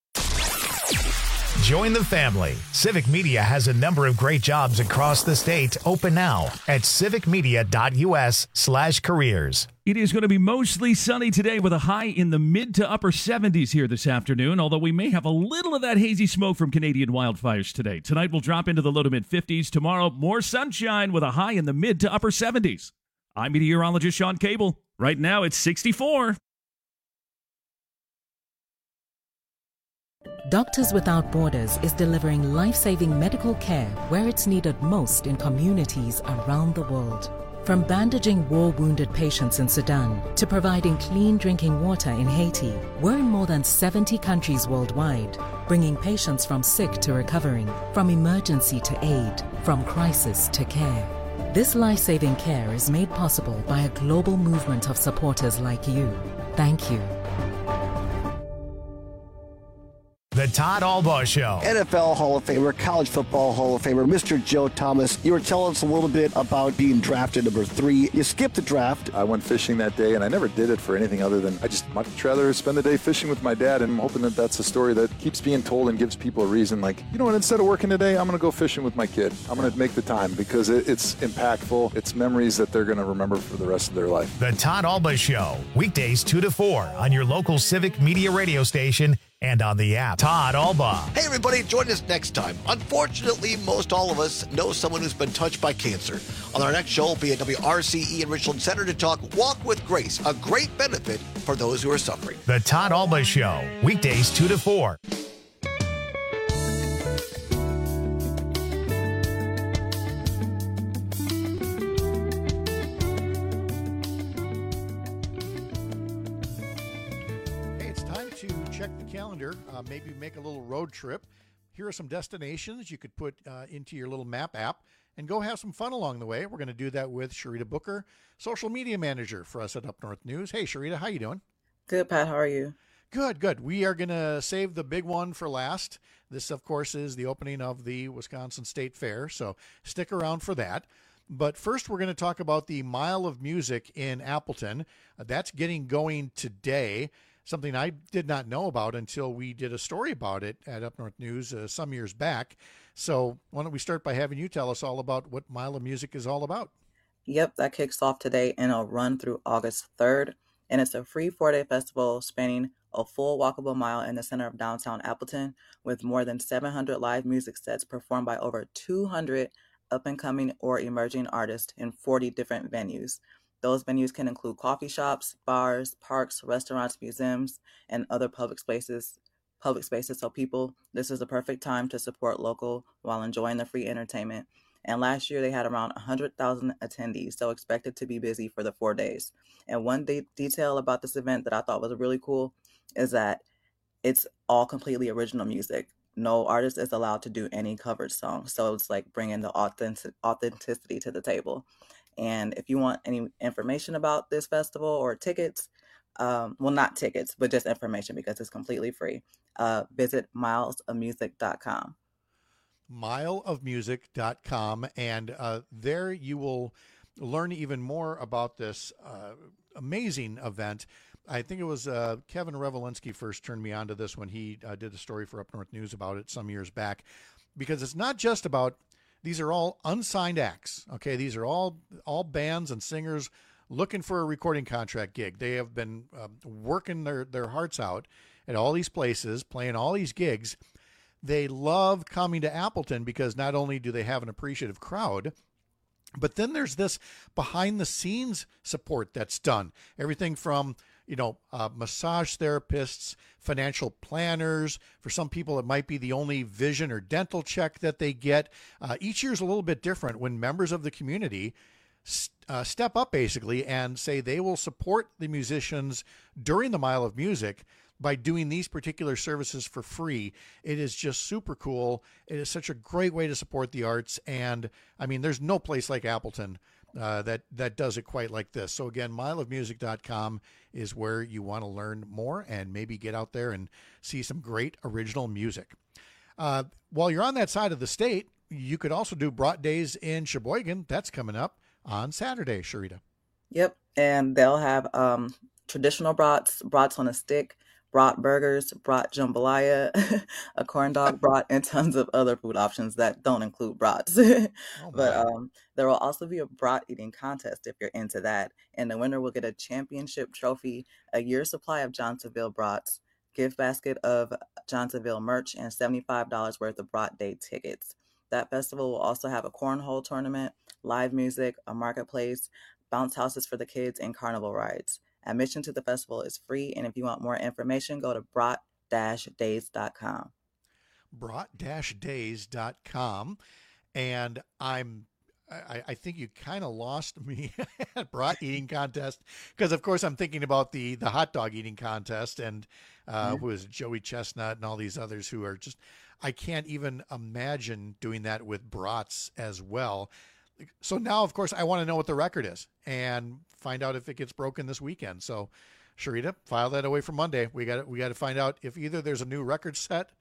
Join the family. Civic Media has a number of great jobs across the state. Open now at civicmedia.us slash careers. It is going to be mostly sunny today with a high in the mid to upper seventies here this afternoon, although we may have a little of that hazy smoke from Canadian wildfires today. Tonight we'll drop into the low to mid fifties. Tomorrow, more sunshine with a high in the mid to upper seventies. I'm meteorologist Sean Cable. Right now it's sixty-four. Doctors Without Borders is delivering life-saving medical care where it's needed most in communities around the world. From bandaging war-wounded patients in Sudan to providing clean drinking water in Haiti, we're in more than seventy countries worldwide, bringing patients from sick to recovering, from emergency to aid, from crisis to care. This life-saving care is made possible by a global movement of supporters like you. Thank you. The Todd Albaugh Show. N F L Hall of Famer, College Football Hall of Famer, Mister Joe Thomas. You were telling us a little bit about being drafted number three. You skipped the draft. I went fishing that day, and I never did it for anything other than I just much rather spend the day fishing with my dad, and I'm hoping that that's a story that keeps being told and gives people a reason. Like, you know what, instead of working today, I'm going to go fishing with my kid. I'm going to make the time because it, it's impactful. It's memories that they're going to remember for the rest of their life. The Todd Albaugh Show, weekdays two to four on your local Civic Media radio station and on the app. Todd Albaugh. Hey, everybody, join us next time. Unfortunately, most all of us know someone who's been touched by cancer. On our next show, we'll be at W R C E in Richland Center to talk Walk with Grace, a great benefit for those who are suffering. The Todd Albaugh Show, weekdays two to four. Check the calendar, uh, maybe make a little road trip. Here are some destinations you could put uh, into your little map app and go have some fun along the way. We're going to do that with Sharita Booker, social media manager for us at Up North News. Hey, Sharita, how you doing? Good, Pat. How are you? Good, good. We are going to save the big one for last. This, of course, is the opening of the Wisconsin State Fair, so stick around for that. But first, we're going to talk about the Mile of Music in Appleton. Uh, that's getting going today. Something I did not know about until we did a story about it at Up North News uh, some years back. So why don't we start by having you tell us all about what Mile of Music is all about? Yep, that kicks off today and it'll run through August third. And it's a free four-day festival spanning a full walkable mile in the center of downtown Appleton with more than seven hundred live music sets performed by over two hundred up-and-coming or emerging artists in forty different venues. Those venues can include coffee shops, bars, parks, restaurants, museums, and other public spaces. Public spaces. So people, this is the perfect time to support local while enjoying the free entertainment. And last year they had around one hundred thousand attendees, so expected to be busy for the four days. And one de- detail about this event that I thought was really cool is that it's all completely original music. No artist is allowed to do any covered songs. So it's like bringing the authentic- authenticity to the table. And if you want any information about this festival or tickets, um, well, not tickets, but just information because it's completely free, uh, visit miles of music dot com. mile of music dot com. And uh, there you will learn even more about this uh, amazing event. I think it was uh, Kevin Revelinsky first turned me on to this when he uh, did a story for Up North News about it some years back, because it's not just about, these are all unsigned acts. Okay. These are all, all bands and singers looking for a recording contract gig. They have been uh, working their, their hearts out at all these places, playing all these gigs. They love coming to Appleton because not only do they have an appreciative crowd, but then there's this behind the scenes support that's done. Everything from, you know, uh, massage therapists, financial planners. For some people, it might be the only vision or dental check that they get. Uh, each year is a little bit different when members of the community uh, step up basically and say they will support the musicians during the Mile of Music by doing these particular services for free. It is just super cool. It is such a great way to support the arts. And I mean, there's no place like Appleton uh, that, that does it quite like this. So again, mile of music dot com is where you want to learn more and maybe get out there and see some great original music. Uh, while you're on that side of the state, you could also do Brat Days in Sheboygan. That's coming up on Saturday, Sharita. Yep. And they'll have um, traditional brats, brats on a stick, brat burgers, brat jambalaya, a corn dog brat, and tons of other food options that don't include brats. oh, but um, there will also be a brat eating contest if you're into that. And the winner will get a championship trophy, a year's supply of Johnsonville brats, gift basket of Johnsonville merch, and seventy-five dollars worth of Brat Day tickets. That festival will also have a cornhole tournament, live music, a marketplace, bounce houses for the kids, and carnival rides. Admission to the festival is free, and if you want more information, go to brat dash days dot com. brat dash days dot com. And I'm, I, I think you kind of lost me at brat eating contest because, of course, I'm thinking about the the hot dog eating contest and uh, mm-hmm. who is it, Joey Chestnut and all these others who are just, I can't even imagine doing that with brats as well. So now, of course, I want to know what the record is and find out if it gets broken this weekend. So, Sharita, file that away for Monday. We got we got to find out if either there's a new record set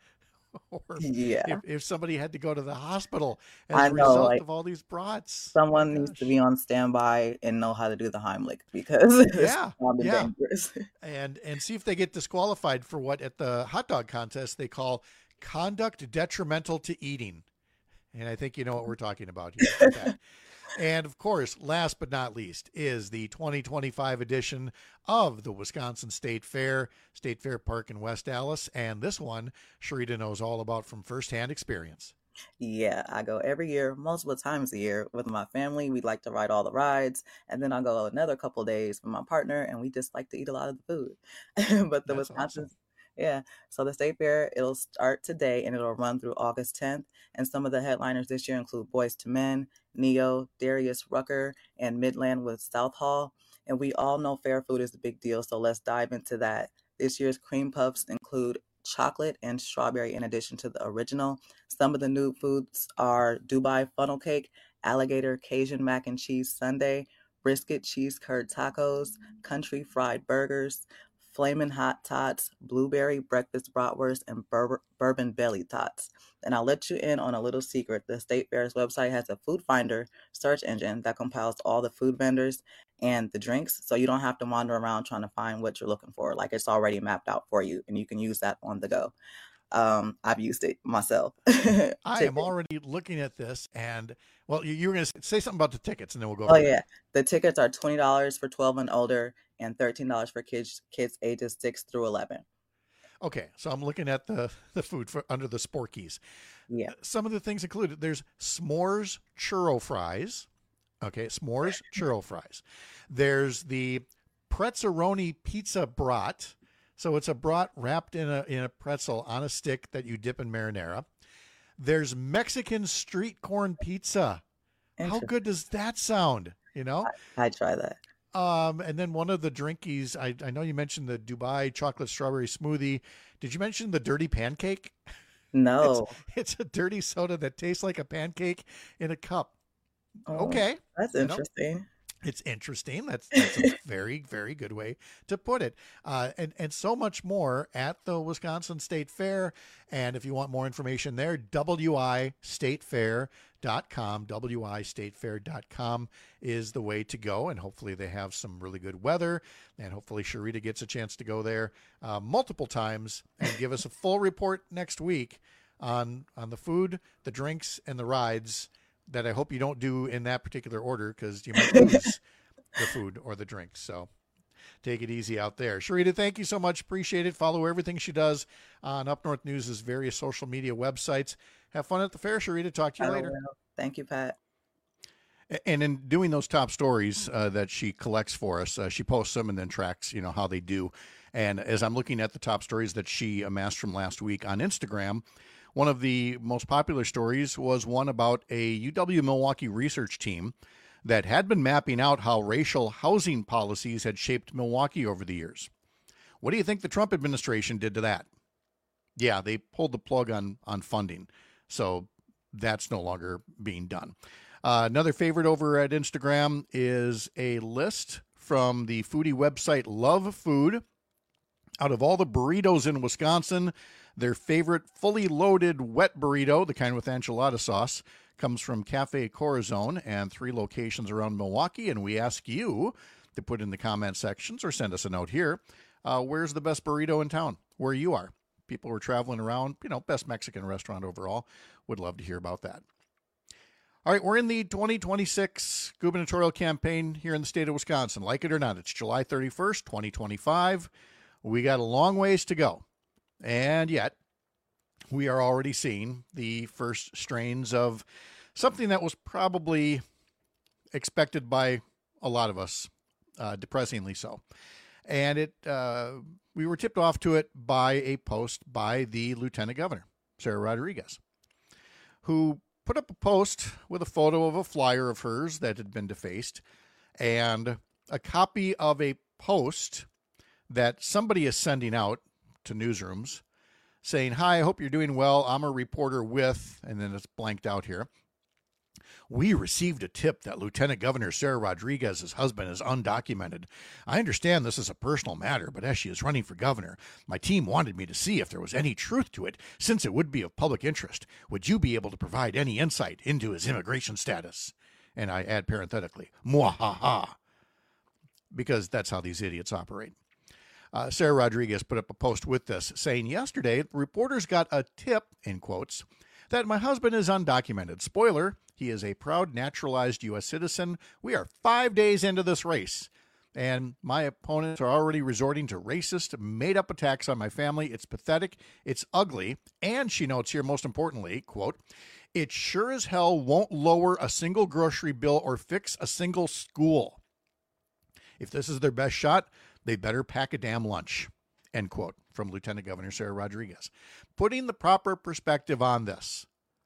or Yeah. if, if somebody had to go to the hospital as I a know, result like, of all these brats. someone needs to be on standby and know how to do the Heimlich because it's Yeah, sounded yeah. dangerous. And and see if they get disqualified for what at the hot dog contest they call conduct detrimental to eating. And I think you know what we're talking about here. with that. And of course, last but not least, is the twenty twenty-five edition of the Wisconsin State Fair, State Fair Park in West Allis. And this one, Sharita knows all about from firsthand experience. Yeah, I go every year, multiple times a year with my family. We like to ride all the rides, and then I'll go another couple days with my partner, and we just like to eat a lot of the food. But the That's Wisconsin, awesome. yeah. So the State Fair, it'll start today and it'll run through August tenth. And some of the headliners this year include Boyz two Men, Neo, Darius Rucker, and Midland with South Hall. And we all know fair food is a big deal, so let's dive into that. This year's cream puffs include chocolate and strawberry in addition to the original. Some of the new foods are Dubai funnel cake, alligator Cajun mac and cheese sundae, brisket cheese curd tacos, country fried burgers, flamin' hot tots, blueberry breakfast bratwurst, and bur- bourbon belly tots. And I'll let you in on a little secret. The State Fair's website has a food finder search engine that compiles all the food vendors and the drinks, so you don't have to wander around trying to find what you're looking for. Like, it's already mapped out for you, and you can use that on the go. Um, I've used it myself. I am already looking at this, and well, you, you were going to say something about the tickets, and then we'll go. Oh over yeah, there. the tickets are twenty dollars for twelve and older, and thirteen dollars for kids kids ages six through eleven. Okay, so I'm looking at the the food for under the Sporkies. Yeah, some of the things included. There's s'mores churro fries. Okay, s'mores churro fries. There's the pretzeroni pizza brat. So it's a brat wrapped in a in a pretzel on a stick that you dip in marinara. There's Mexican street corn pizza. How good does that sound? You know, I, I'd try that. Um, and then one of the drinkies, I, I know you mentioned the Dubai chocolate strawberry smoothie. Did you mention the dirty pancake? No. It's, it's a dirty soda that tastes like a pancake in a cup. Oh, okay. That's You know, interesting. it's interesting. That's, that's a very, very good way to put it. Uh, and, and so much more at the Wisconsin State Fair. And if you want more information there, W I state fair dot com, W I state fair dot com is the way to go. And hopefully they have some really good weather. And hopefully Sharita gets a chance to go there uh, multiple times and give us a full report next week on, on the food, the drinks, and the rides that I hope you don't do in that particular order because you might lose the food or the drinks. So take it easy out there. Sharita, thank you so much. Appreciate it. Follow everything she does on Up North News' various social media websites. Have fun at the fair, Sharita. Talk to you I later. will. Thank you, Pat. And in doing those top stories uh, that she collects for us, uh, she posts them and then tracks, you know, how they do. And as I'm looking at the top stories that she amassed from last week on Instagram, one of the most popular stories was one about a U W-Milwaukee research team that had been mapping out how racial housing policies had shaped Milwaukee over the years. What do you think the Trump administration did to that? Yeah, they pulled the plug on, on funding. So that's no longer being done. Uh, another favorite over at Instagram is a list from the foodie website Love Food. Out of all the burritos in Wisconsin, their favorite fully loaded wet burrito, the kind with enchilada sauce, comes from Cafe Corazon and three locations around Milwaukee. And we ask you to put in the comment sections or send us a note here. Uh, where's the best burrito in town? Where you are. People who are traveling around, you know, best Mexican restaurant overall. Would love to hear about that. All right, we're in the twenty twenty-six gubernatorial campaign here in the state of Wisconsin. Like it or not, it's July thirty-first, twenty twenty-five. We got a long ways to go. And yet, we are already seeing the first strains of something that was probably expected by a lot of us, uh, depressingly so. And it, uh, we were tipped off to it by a post by the Lieutenant Governor, Sarah Rodriguez, who put up a post with a photo of a flyer of hers that had been defaced and a copy of a post that somebody is sending out to newsrooms saying, "Hi, I hope you're doing well. I'm a reporter with," and then it's blanked out here, We received a tip that Lieutenant Governor Sarah Rodriguez's husband is undocumented. I understand this is a personal matter, but as she is running for governor, my team wanted me to see if there was any truth to it, since it would be of public interest. Would you be able to provide any insight into his immigration status? And I add parenthetically, mwahaha, because that's how these idiots operate. Uh, Sarah Rodriguez put up a post with this, saying, yesterday, reporters got a tip, in quotes, that my husband is undocumented. Spoiler, he is a proud naturalized U S citizen. We are five days into this race, and my opponents are already resorting to racist, made-up attacks on my family. It's pathetic, it's ugly, and she notes here, most importantly, quote, it sure as hell won't lower a single grocery bill or fix a single school. If this is their best shot, they better pack a damn lunch, end quote, from Lieutenant Governor Sarah Rodriguez. Putting the proper perspective on this,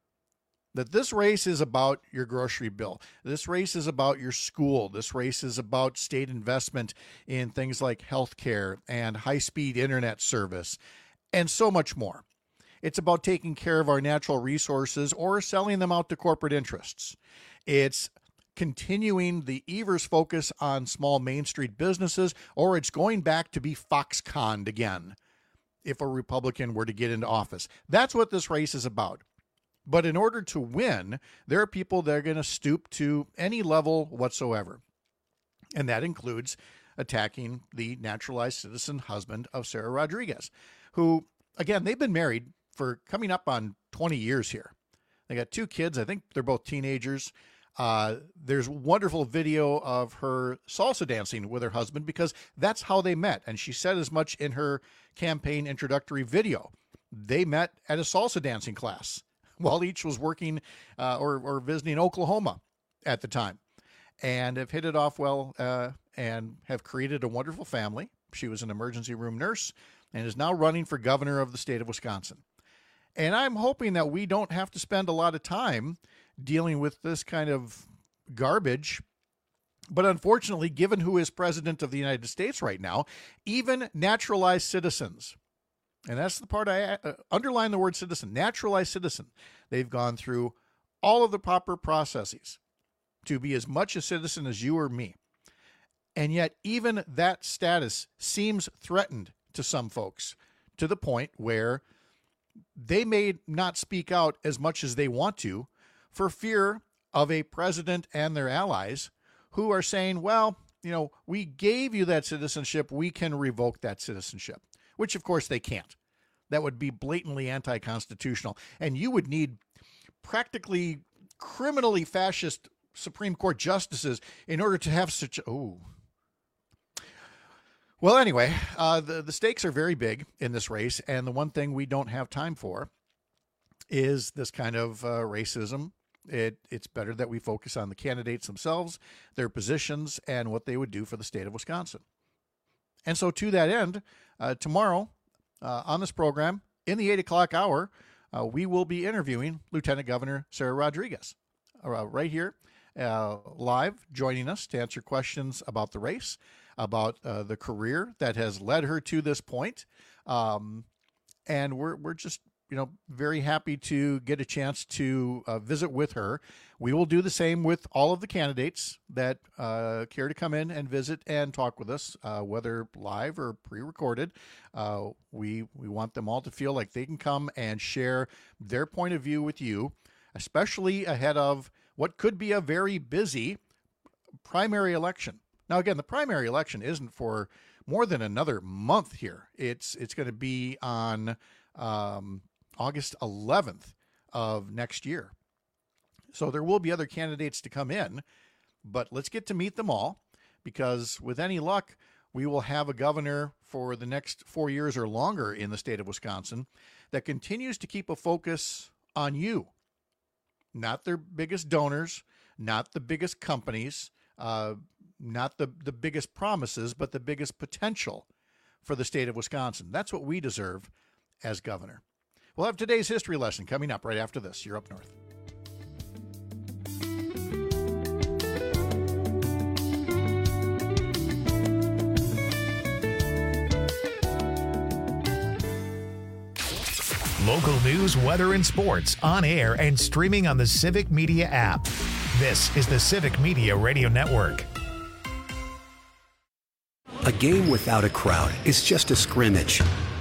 that this race is about your grocery bill. This race is about your school. This race is about state investment in things like healthcare and high-speed internet service and so much more. It's about taking care of our natural resources or selling them out to corporate interests. It's continuing the Evers focus on small Main Street businesses, or it's going back to be Foxconned again if a Republican were to get into office. That's what this race is about. But in order to win, there are people that are going to stoop to any level whatsoever. And that includes attacking the naturalized citizen husband of Sarah Rodriguez, who, again, they've been married for coming up on twenty years here. They got two kids. I think they're both teenagers. Uh, there's wonderful video of her salsa dancing with her husband because that's how they met. And she said as much in her campaign introductory video. They met at a salsa dancing class while each was working uh, or, or visiting Oklahoma at the time, and have hit it off well uh, and have created a wonderful family. She was an emergency room nurse and is now running for governor of the state of Wisconsin. And I'm hoping that we don't have to spend a lot of time dealing with this kind of garbage. But unfortunately, given who is president of the United States right now, even naturalized citizens, and that's the part I uh, underline the word citizen, naturalized citizen, they've gone through all of the proper processes to be as much a citizen as you or me. And yet even that status seems threatened to some folks, to the point where they may not speak out as much as they want to for fear of a president and their allies who are saying, well, you know, we gave you that citizenship, we can revoke that citizenship, which of course they can't. That would be blatantly anti-constitutional. And you would need practically criminally fascist Supreme Court justices in order to have such, oh. Well, anyway, uh, the, the stakes are very big in this race. And the one thing we don't have time for is this kind of uh, racism. It, it's better that we focus on the candidates themselves, their positions, and what they would do for the state of Wisconsin. And so to that end, uh, tomorrow uh, on this program, in the eight o'clock hour, uh, we will be interviewing Lieutenant Governor Sarah Rodriguez uh, right here uh, live, joining us to answer questions about the race, about uh, the career that has led her to this point. Um, and we're we're just, you know, very happy to get a chance to uh, visit with her. We will do the same with all of the candidates that uh, care to come in and visit and talk with us, uh, whether live or pre-recorded. Uh, we we want them all to feel like they can come and share their point of view with you, especially ahead of what could be a very busy primary election. Now, again, the primary election isn't for more than another month here. It's it's going to be on um, August eleventh of next year. So there will be other candidates to come in, but let's get to meet them all, because with any luck, we will have a governor for the next four years or longer in the state of Wisconsin that continues to keep a focus on you, not their biggest donors, not the biggest companies, uh, not the, the biggest promises, but the biggest potential for the state of Wisconsin. That's what we deserve as governor. We'll have today's history lesson coming up right after this. You're Up North. Local news, weather, and sports on air and streaming on the Civic Media app. This is the Civic Media Radio Network. A game without a crowd is just a scrimmage.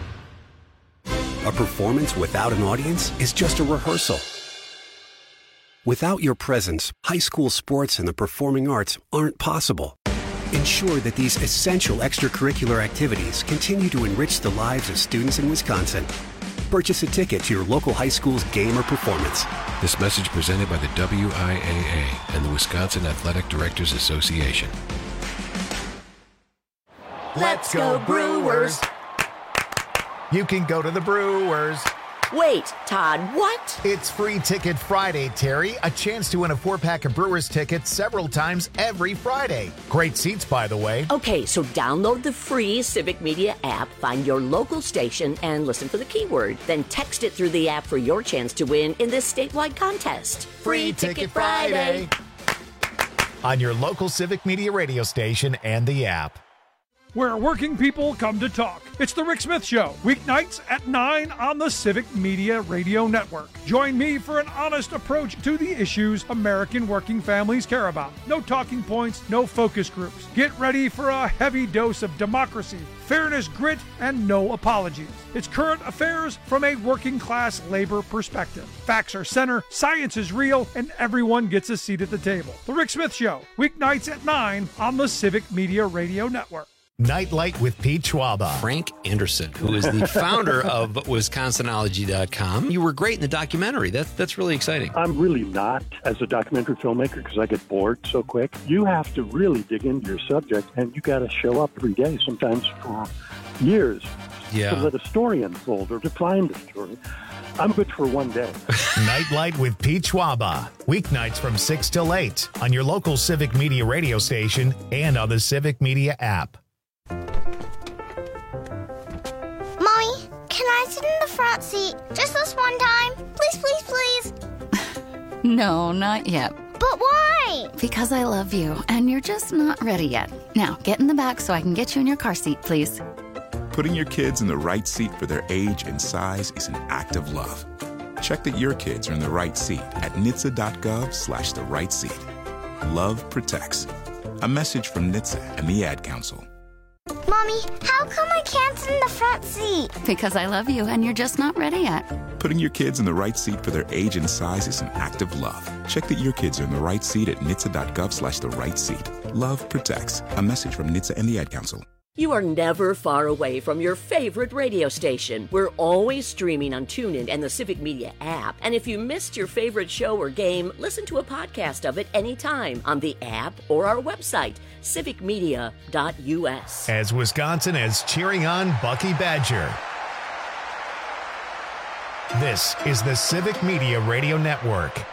A performance without an audience is just a rehearsal. Without your presence, high school sports and the performing arts aren't possible. Ensure that these essential extracurricular activities continue to enrich the lives of students in Wisconsin. Purchase a ticket to your local high school's game or performance. This message presented by the W I A A and the Wisconsin Athletic Directors Association. Let's go Brewers! You can go to the Brewers. Wait, Todd, what? It's Free Ticket Friday, Terry. A chance to win a four-pack of Brewers tickets several times every Friday. Great seats, by the way. Okay, so download the free Civic Media app, find your local station, and listen for the keyword. Then text it through the app for your chance to win in this statewide contest. Free, Free Ticket, Ticket Friday. Friday. On your local Civic Media radio station and the app. Where working people come to talk. It's the Rick Smith Show, weeknights at nine on the Civic Media Radio Network. Join me for an honest approach to the issues American working families care about. No talking points, no focus groups. Get ready for a heavy dose of democracy, fairness, grit, and no apologies. It's current affairs from a working class labor perspective. Facts are center, science is real, and everyone gets a seat at the table. The Rick Smith Show, weeknights at nine on the Civic Media Radio Network. Nightlight with Pete Schwaba. Frank Anderson, who is the founder of Wisconsinology dot com. You were great in the documentary. That's, that's really exciting. I'm really not as a documentary filmmaker because I get bored so quick. You have to really dig into your subject, and you got to show up every day, sometimes for years, yeah. to let a story unfold or to find a story. I'm good for one day. Nightlight with Pete Schwaba. Weeknights from six till eight on your local Civic Media radio station and on the Civic Media app. Mommy, can I sit in the front seat just this one time? Please, please, please. No, not yet. But why? Because I love you, and you're just not ready yet. Now, get in the back so I can get you in your car seat, please. Putting your kids in the right seat for their age and size is an act of love. Check that your kids are in the right seat at N H T S A dot gov slash the right seat. Love protects. A message from N H T S A and the Ad Council. Mommy, how come I can't sit in the front seat? Because I love you and you're just not ready yet. Putting your kids in the right seat for their age and size is an act of love. Check that your kids are in the right seat at N H T S A dot gov slash the right seat. Love protects. A message from N H T S A and the Ad Council. You are never far away from your favorite radio station. We're always streaming on TuneIn and the Civic Media app. And if you missed your favorite show or game, listen to a podcast of it anytime on the app or our website, civic media dot u s. As Wisconsin is cheering on Bucky Badger. This is the Civic Media Radio Network.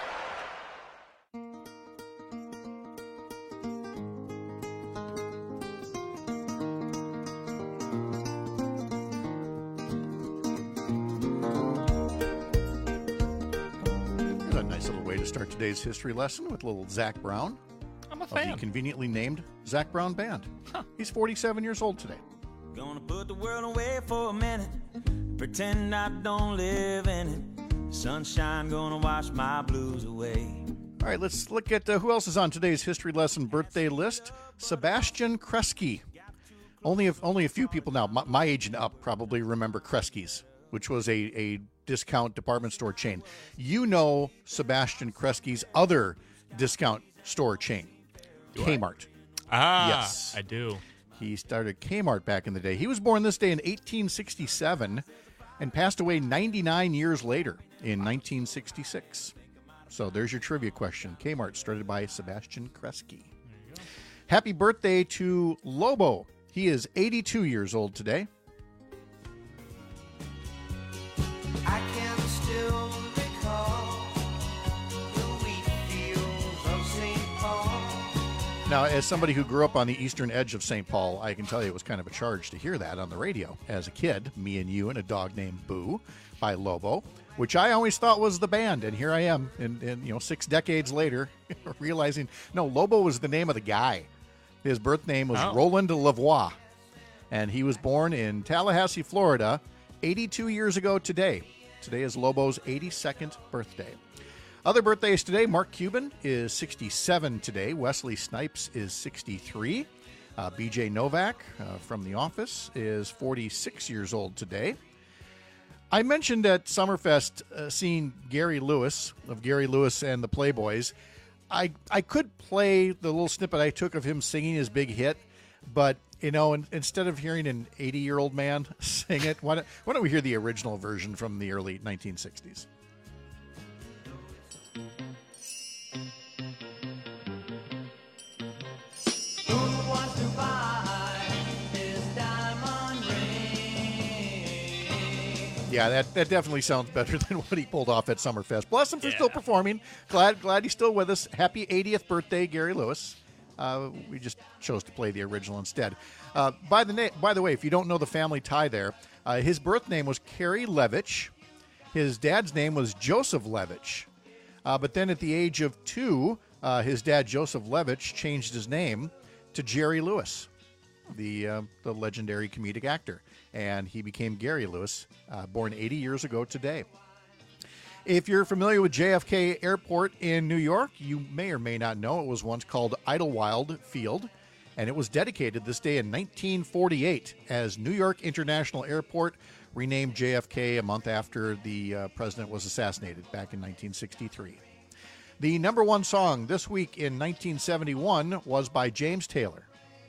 Start today's history lesson with little Zach Brown. I'm a of fan. the conveniently named Zach Brown Band. Huh. He's forty-seven years old today. Gonna put the world away for a minute, pretend I don't live in it. Sunshine gonna wash my blues away. All right, let's look at uh, who else is on today's history lesson birthday list. Sebastian Kresge. Only a, only a few people now, my, my age and up, probably remember Kresge's, which was a, a discount department store chain. You know Sebastian Kresge's other discount store chain, do Kmart. I? Ah, yes, I do. He started Kmart back in the day. He was born this day in eighteen sixty-seven and passed away ninety-nine years later in nineteen sixty-six. So there's your trivia question. Kmart started by Sebastian Kresge. Happy birthday to Lobo. He is eighty-two years old today. I can still recall the wheat fields of Saint Paul. Now, as somebody who grew up on the eastern edge of Saint Paul, I can tell you it was kind of a charge to hear that on the radio as a kid. Me and You and a Dog Named Boo by Lobo, which I always thought was the band. And here I am, and, and you know, six decades later, realizing, no, Lobo was the name of the guy. His birth name was oh. Roland Lavoie, and he was born in Tallahassee, Florida, eighty-two years ago today. Today is Lobo's eighty-second birthday. Other birthdays today, Mark Cuban is sixty-seven today. Wesley Snipes is sixty-three. Uh, B J Novak uh, from The Office is forty-six years old today. I mentioned at Summerfest uh, seeing Gary Lewis of Gary Lewis and the Playboys. I I could play the little snippet I took of him singing his big hit, but, you know, in, instead of hearing an eighty-year-old man sing it, why don't, why don't we hear the original version from the early nineteen sixties? Yeah, that, that definitely sounds better than what he pulled off at Summerfest. Bless him for Yeah. still performing. Glad glad he's still with us. Happy eightieth birthday, Gary Lewis. Uh, we just chose to play the original instead. Uh, by the na- by the way, if you don't know the family tie there, uh, his birth name was Kerry Levitch. His dad's name was Joseph Levitch. Uh, but then at the age of two, uh, his dad, Joseph Levitch, changed his name to Jerry Lewis, the uh, the legendary comedic actor. And he became Gary Lewis, uh, born eighty years ago today. If you're familiar with J F K Airport in New York, you may or may not know it was once called Idlewild Field, and it was dedicated this day in nineteen forty-eight as New York International Airport, renamed J F K a month after the uh, president was assassinated back in nineteen sixty-three. The number one song this week in nineteen seventy-one was by James Taylor.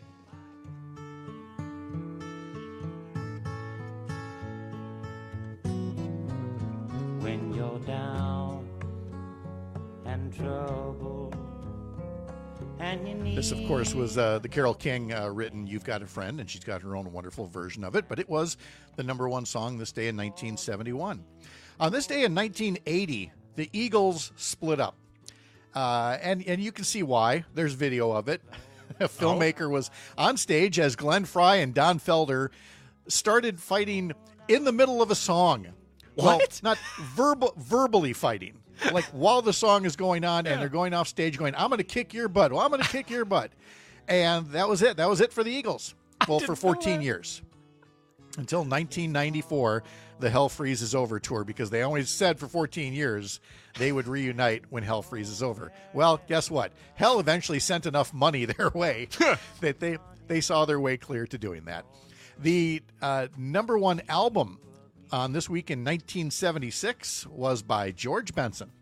When you're down and troubled and you need... This, of course, was uh, the Carole King uh, written You've Got a Friend, and she's got her own wonderful version of it, but it was the number one song this day in nineteen seventy-one. On this day in nineteen eighty, the Eagles split up, uh, and, and you can see why. There's video of it. A filmmaker was on stage as Glenn Frey and Don Felder started fighting in the middle of a song. Well, What? not verbal, verbally fighting. Like while the song is going on and they're going off stage going, I'm going to kick your butt. Well, I'm going to kick your butt. And that was it. That was it for the Eagles. Well, for fourteen years. Until nineteen ninety-four, the Hell Freezes Over tour, because they always said for fourteen years they would reunite when Hell Freezes Over. Well, guess what? Hell eventually sent enough money their way that they, they saw their way clear to doing that. The uh, number one album on this week in nineteen seventy-six was by George Benson.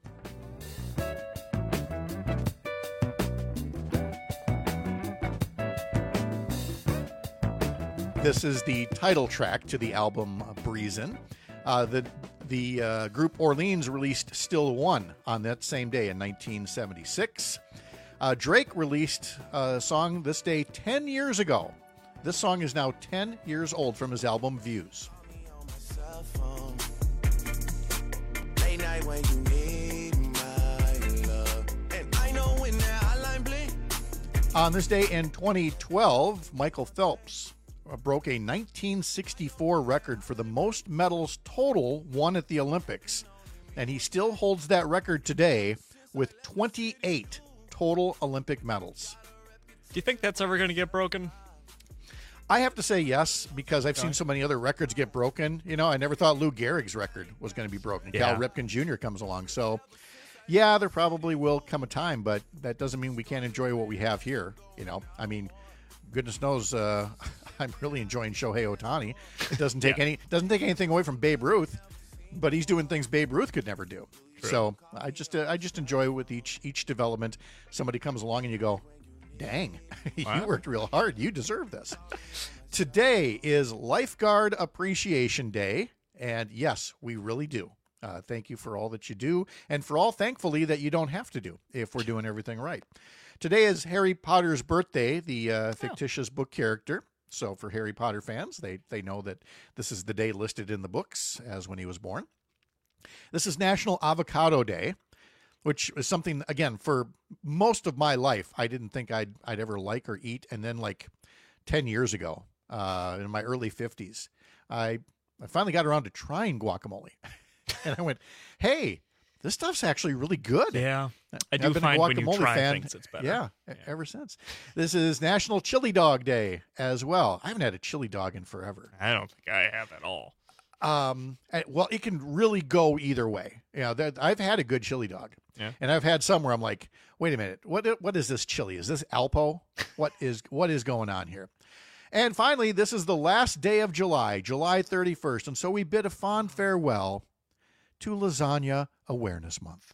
This is the title track to the album Breezin'. Uh, the the uh, group Orleans released Still One on that same day in nineteen seventy-six. Uh, Drake released a song this day ten years ago. This song is now ten years old from his album Views. Late night when you need my love. And I know when that hotline blink. On this day in twenty twelve, Michael Phelps broke a nineteen sixty-four record for the most medals total won at the Olympics. And he still holds that record today with twenty-eight total Olympic medals. Do you think that's ever going to get broken? I have to say yes, because I've Okay. seen so many other records get broken. You know, I never thought Lou Gehrig's record was going to be broken. Yeah. Cal Ripken Junior comes along. So, yeah, there probably will come a time, but that doesn't mean we can't enjoy what we have here. You know, I mean, goodness knows, uh, I'm really enjoying Shohei Ohtani. It doesn't take Yeah. any doesn't take anything away from Babe Ruth, but he's doing things Babe Ruth could never do. True. So I just uh, I just enjoy with each each development. Somebody comes along and you go, dang, you Wow. worked real hard. You deserve this. Today is Lifeguard Appreciation Day, and yes, we really do. Uh, thank you for all that you do, and for all, thankfully, that you don't have to do if we're doing everything right. Today is Harry Potter's birthday, the uh, fictitious book character. So for Harry Potter fans, they, they know that this is the day listed in the books as when he was born. This is National Avocado Day, which is something, again, for most of my life, I didn't think I'd, I'd ever like or eat. And then like ten years ago, uh, in my early fifties, I, I finally got around to trying guacamole. And I went, hey, this stuff's actually really good. Yeah. I I've do been a find when you guacamole try fan, things, it's better. Yeah, e- ever since. This is National Chili Dog Day as well. I haven't had a chili dog in forever. I don't think I have at all. Um, well, it can really go either way. You know, that, I've had a good chili dog, yeah. and I've had some where I'm like, wait a minute, what what is this chili? Is this Alpo? What is what is going on here? And finally, this is the last day of July, July thirty-first, and so we bid a fond farewell to Lasagna Awareness Month.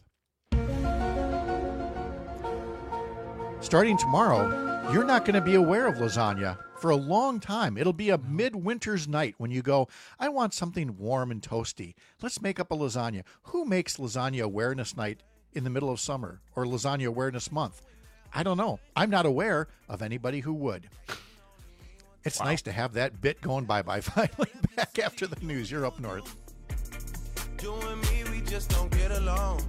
Starting tomorrow, you're not going to be aware of lasagna for a long time. It'll be a midwinter's night when you go, I want something warm and toasty. Let's make up a lasagna. Who makes Lasagna Awareness Night in the middle of summer or Lasagna Awareness Month? I don't know. I'm not aware of anybody who would. It's wow. nice to have that bit going bye-bye. Finally, back after the news. You're up north. You and me, we just don't get along.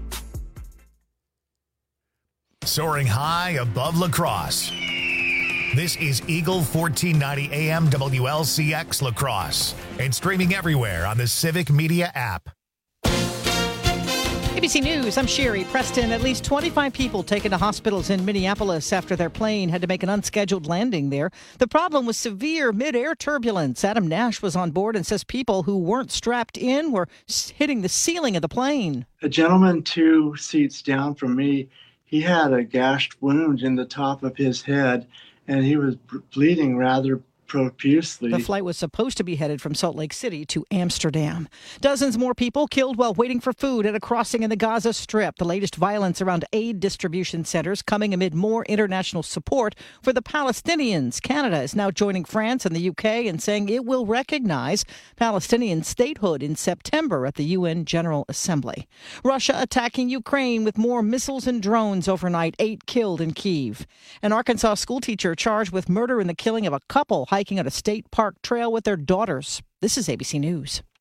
Soaring high above La Crosse. This is Eagle fourteen ninety A M W L C X La Crosse and streaming everywhere on the Civic Media app. A B C News, I'm Sherry Preston. At least twenty-five people taken to hospitals in Minneapolis after their plane had to make an unscheduled landing there. The problem was severe mid-air turbulence. Adam Nash was on board and says people who weren't strapped in were hitting the ceiling of the plane. A gentleman two seats down from me, he had a gashed wound in the top of his head, and he was bleeding rather profusely. The flight was supposed to be headed from Salt Lake City to Amsterdam. Dozens more people killed while waiting for food at a crossing in the Gaza Strip. The latest violence around aid distribution centers coming amid more international support for the Palestinians. Canada is now joining France and the U K and saying it will recognize Palestinian statehood in September at the U N General Assembly. Russia attacking Ukraine with more missiles and drones overnight. Eight killed in Kyiv. An Arkansas schoolteacher charged with murder in the killing of a couple hiking on a state park trail with their daughters. This is A B C News.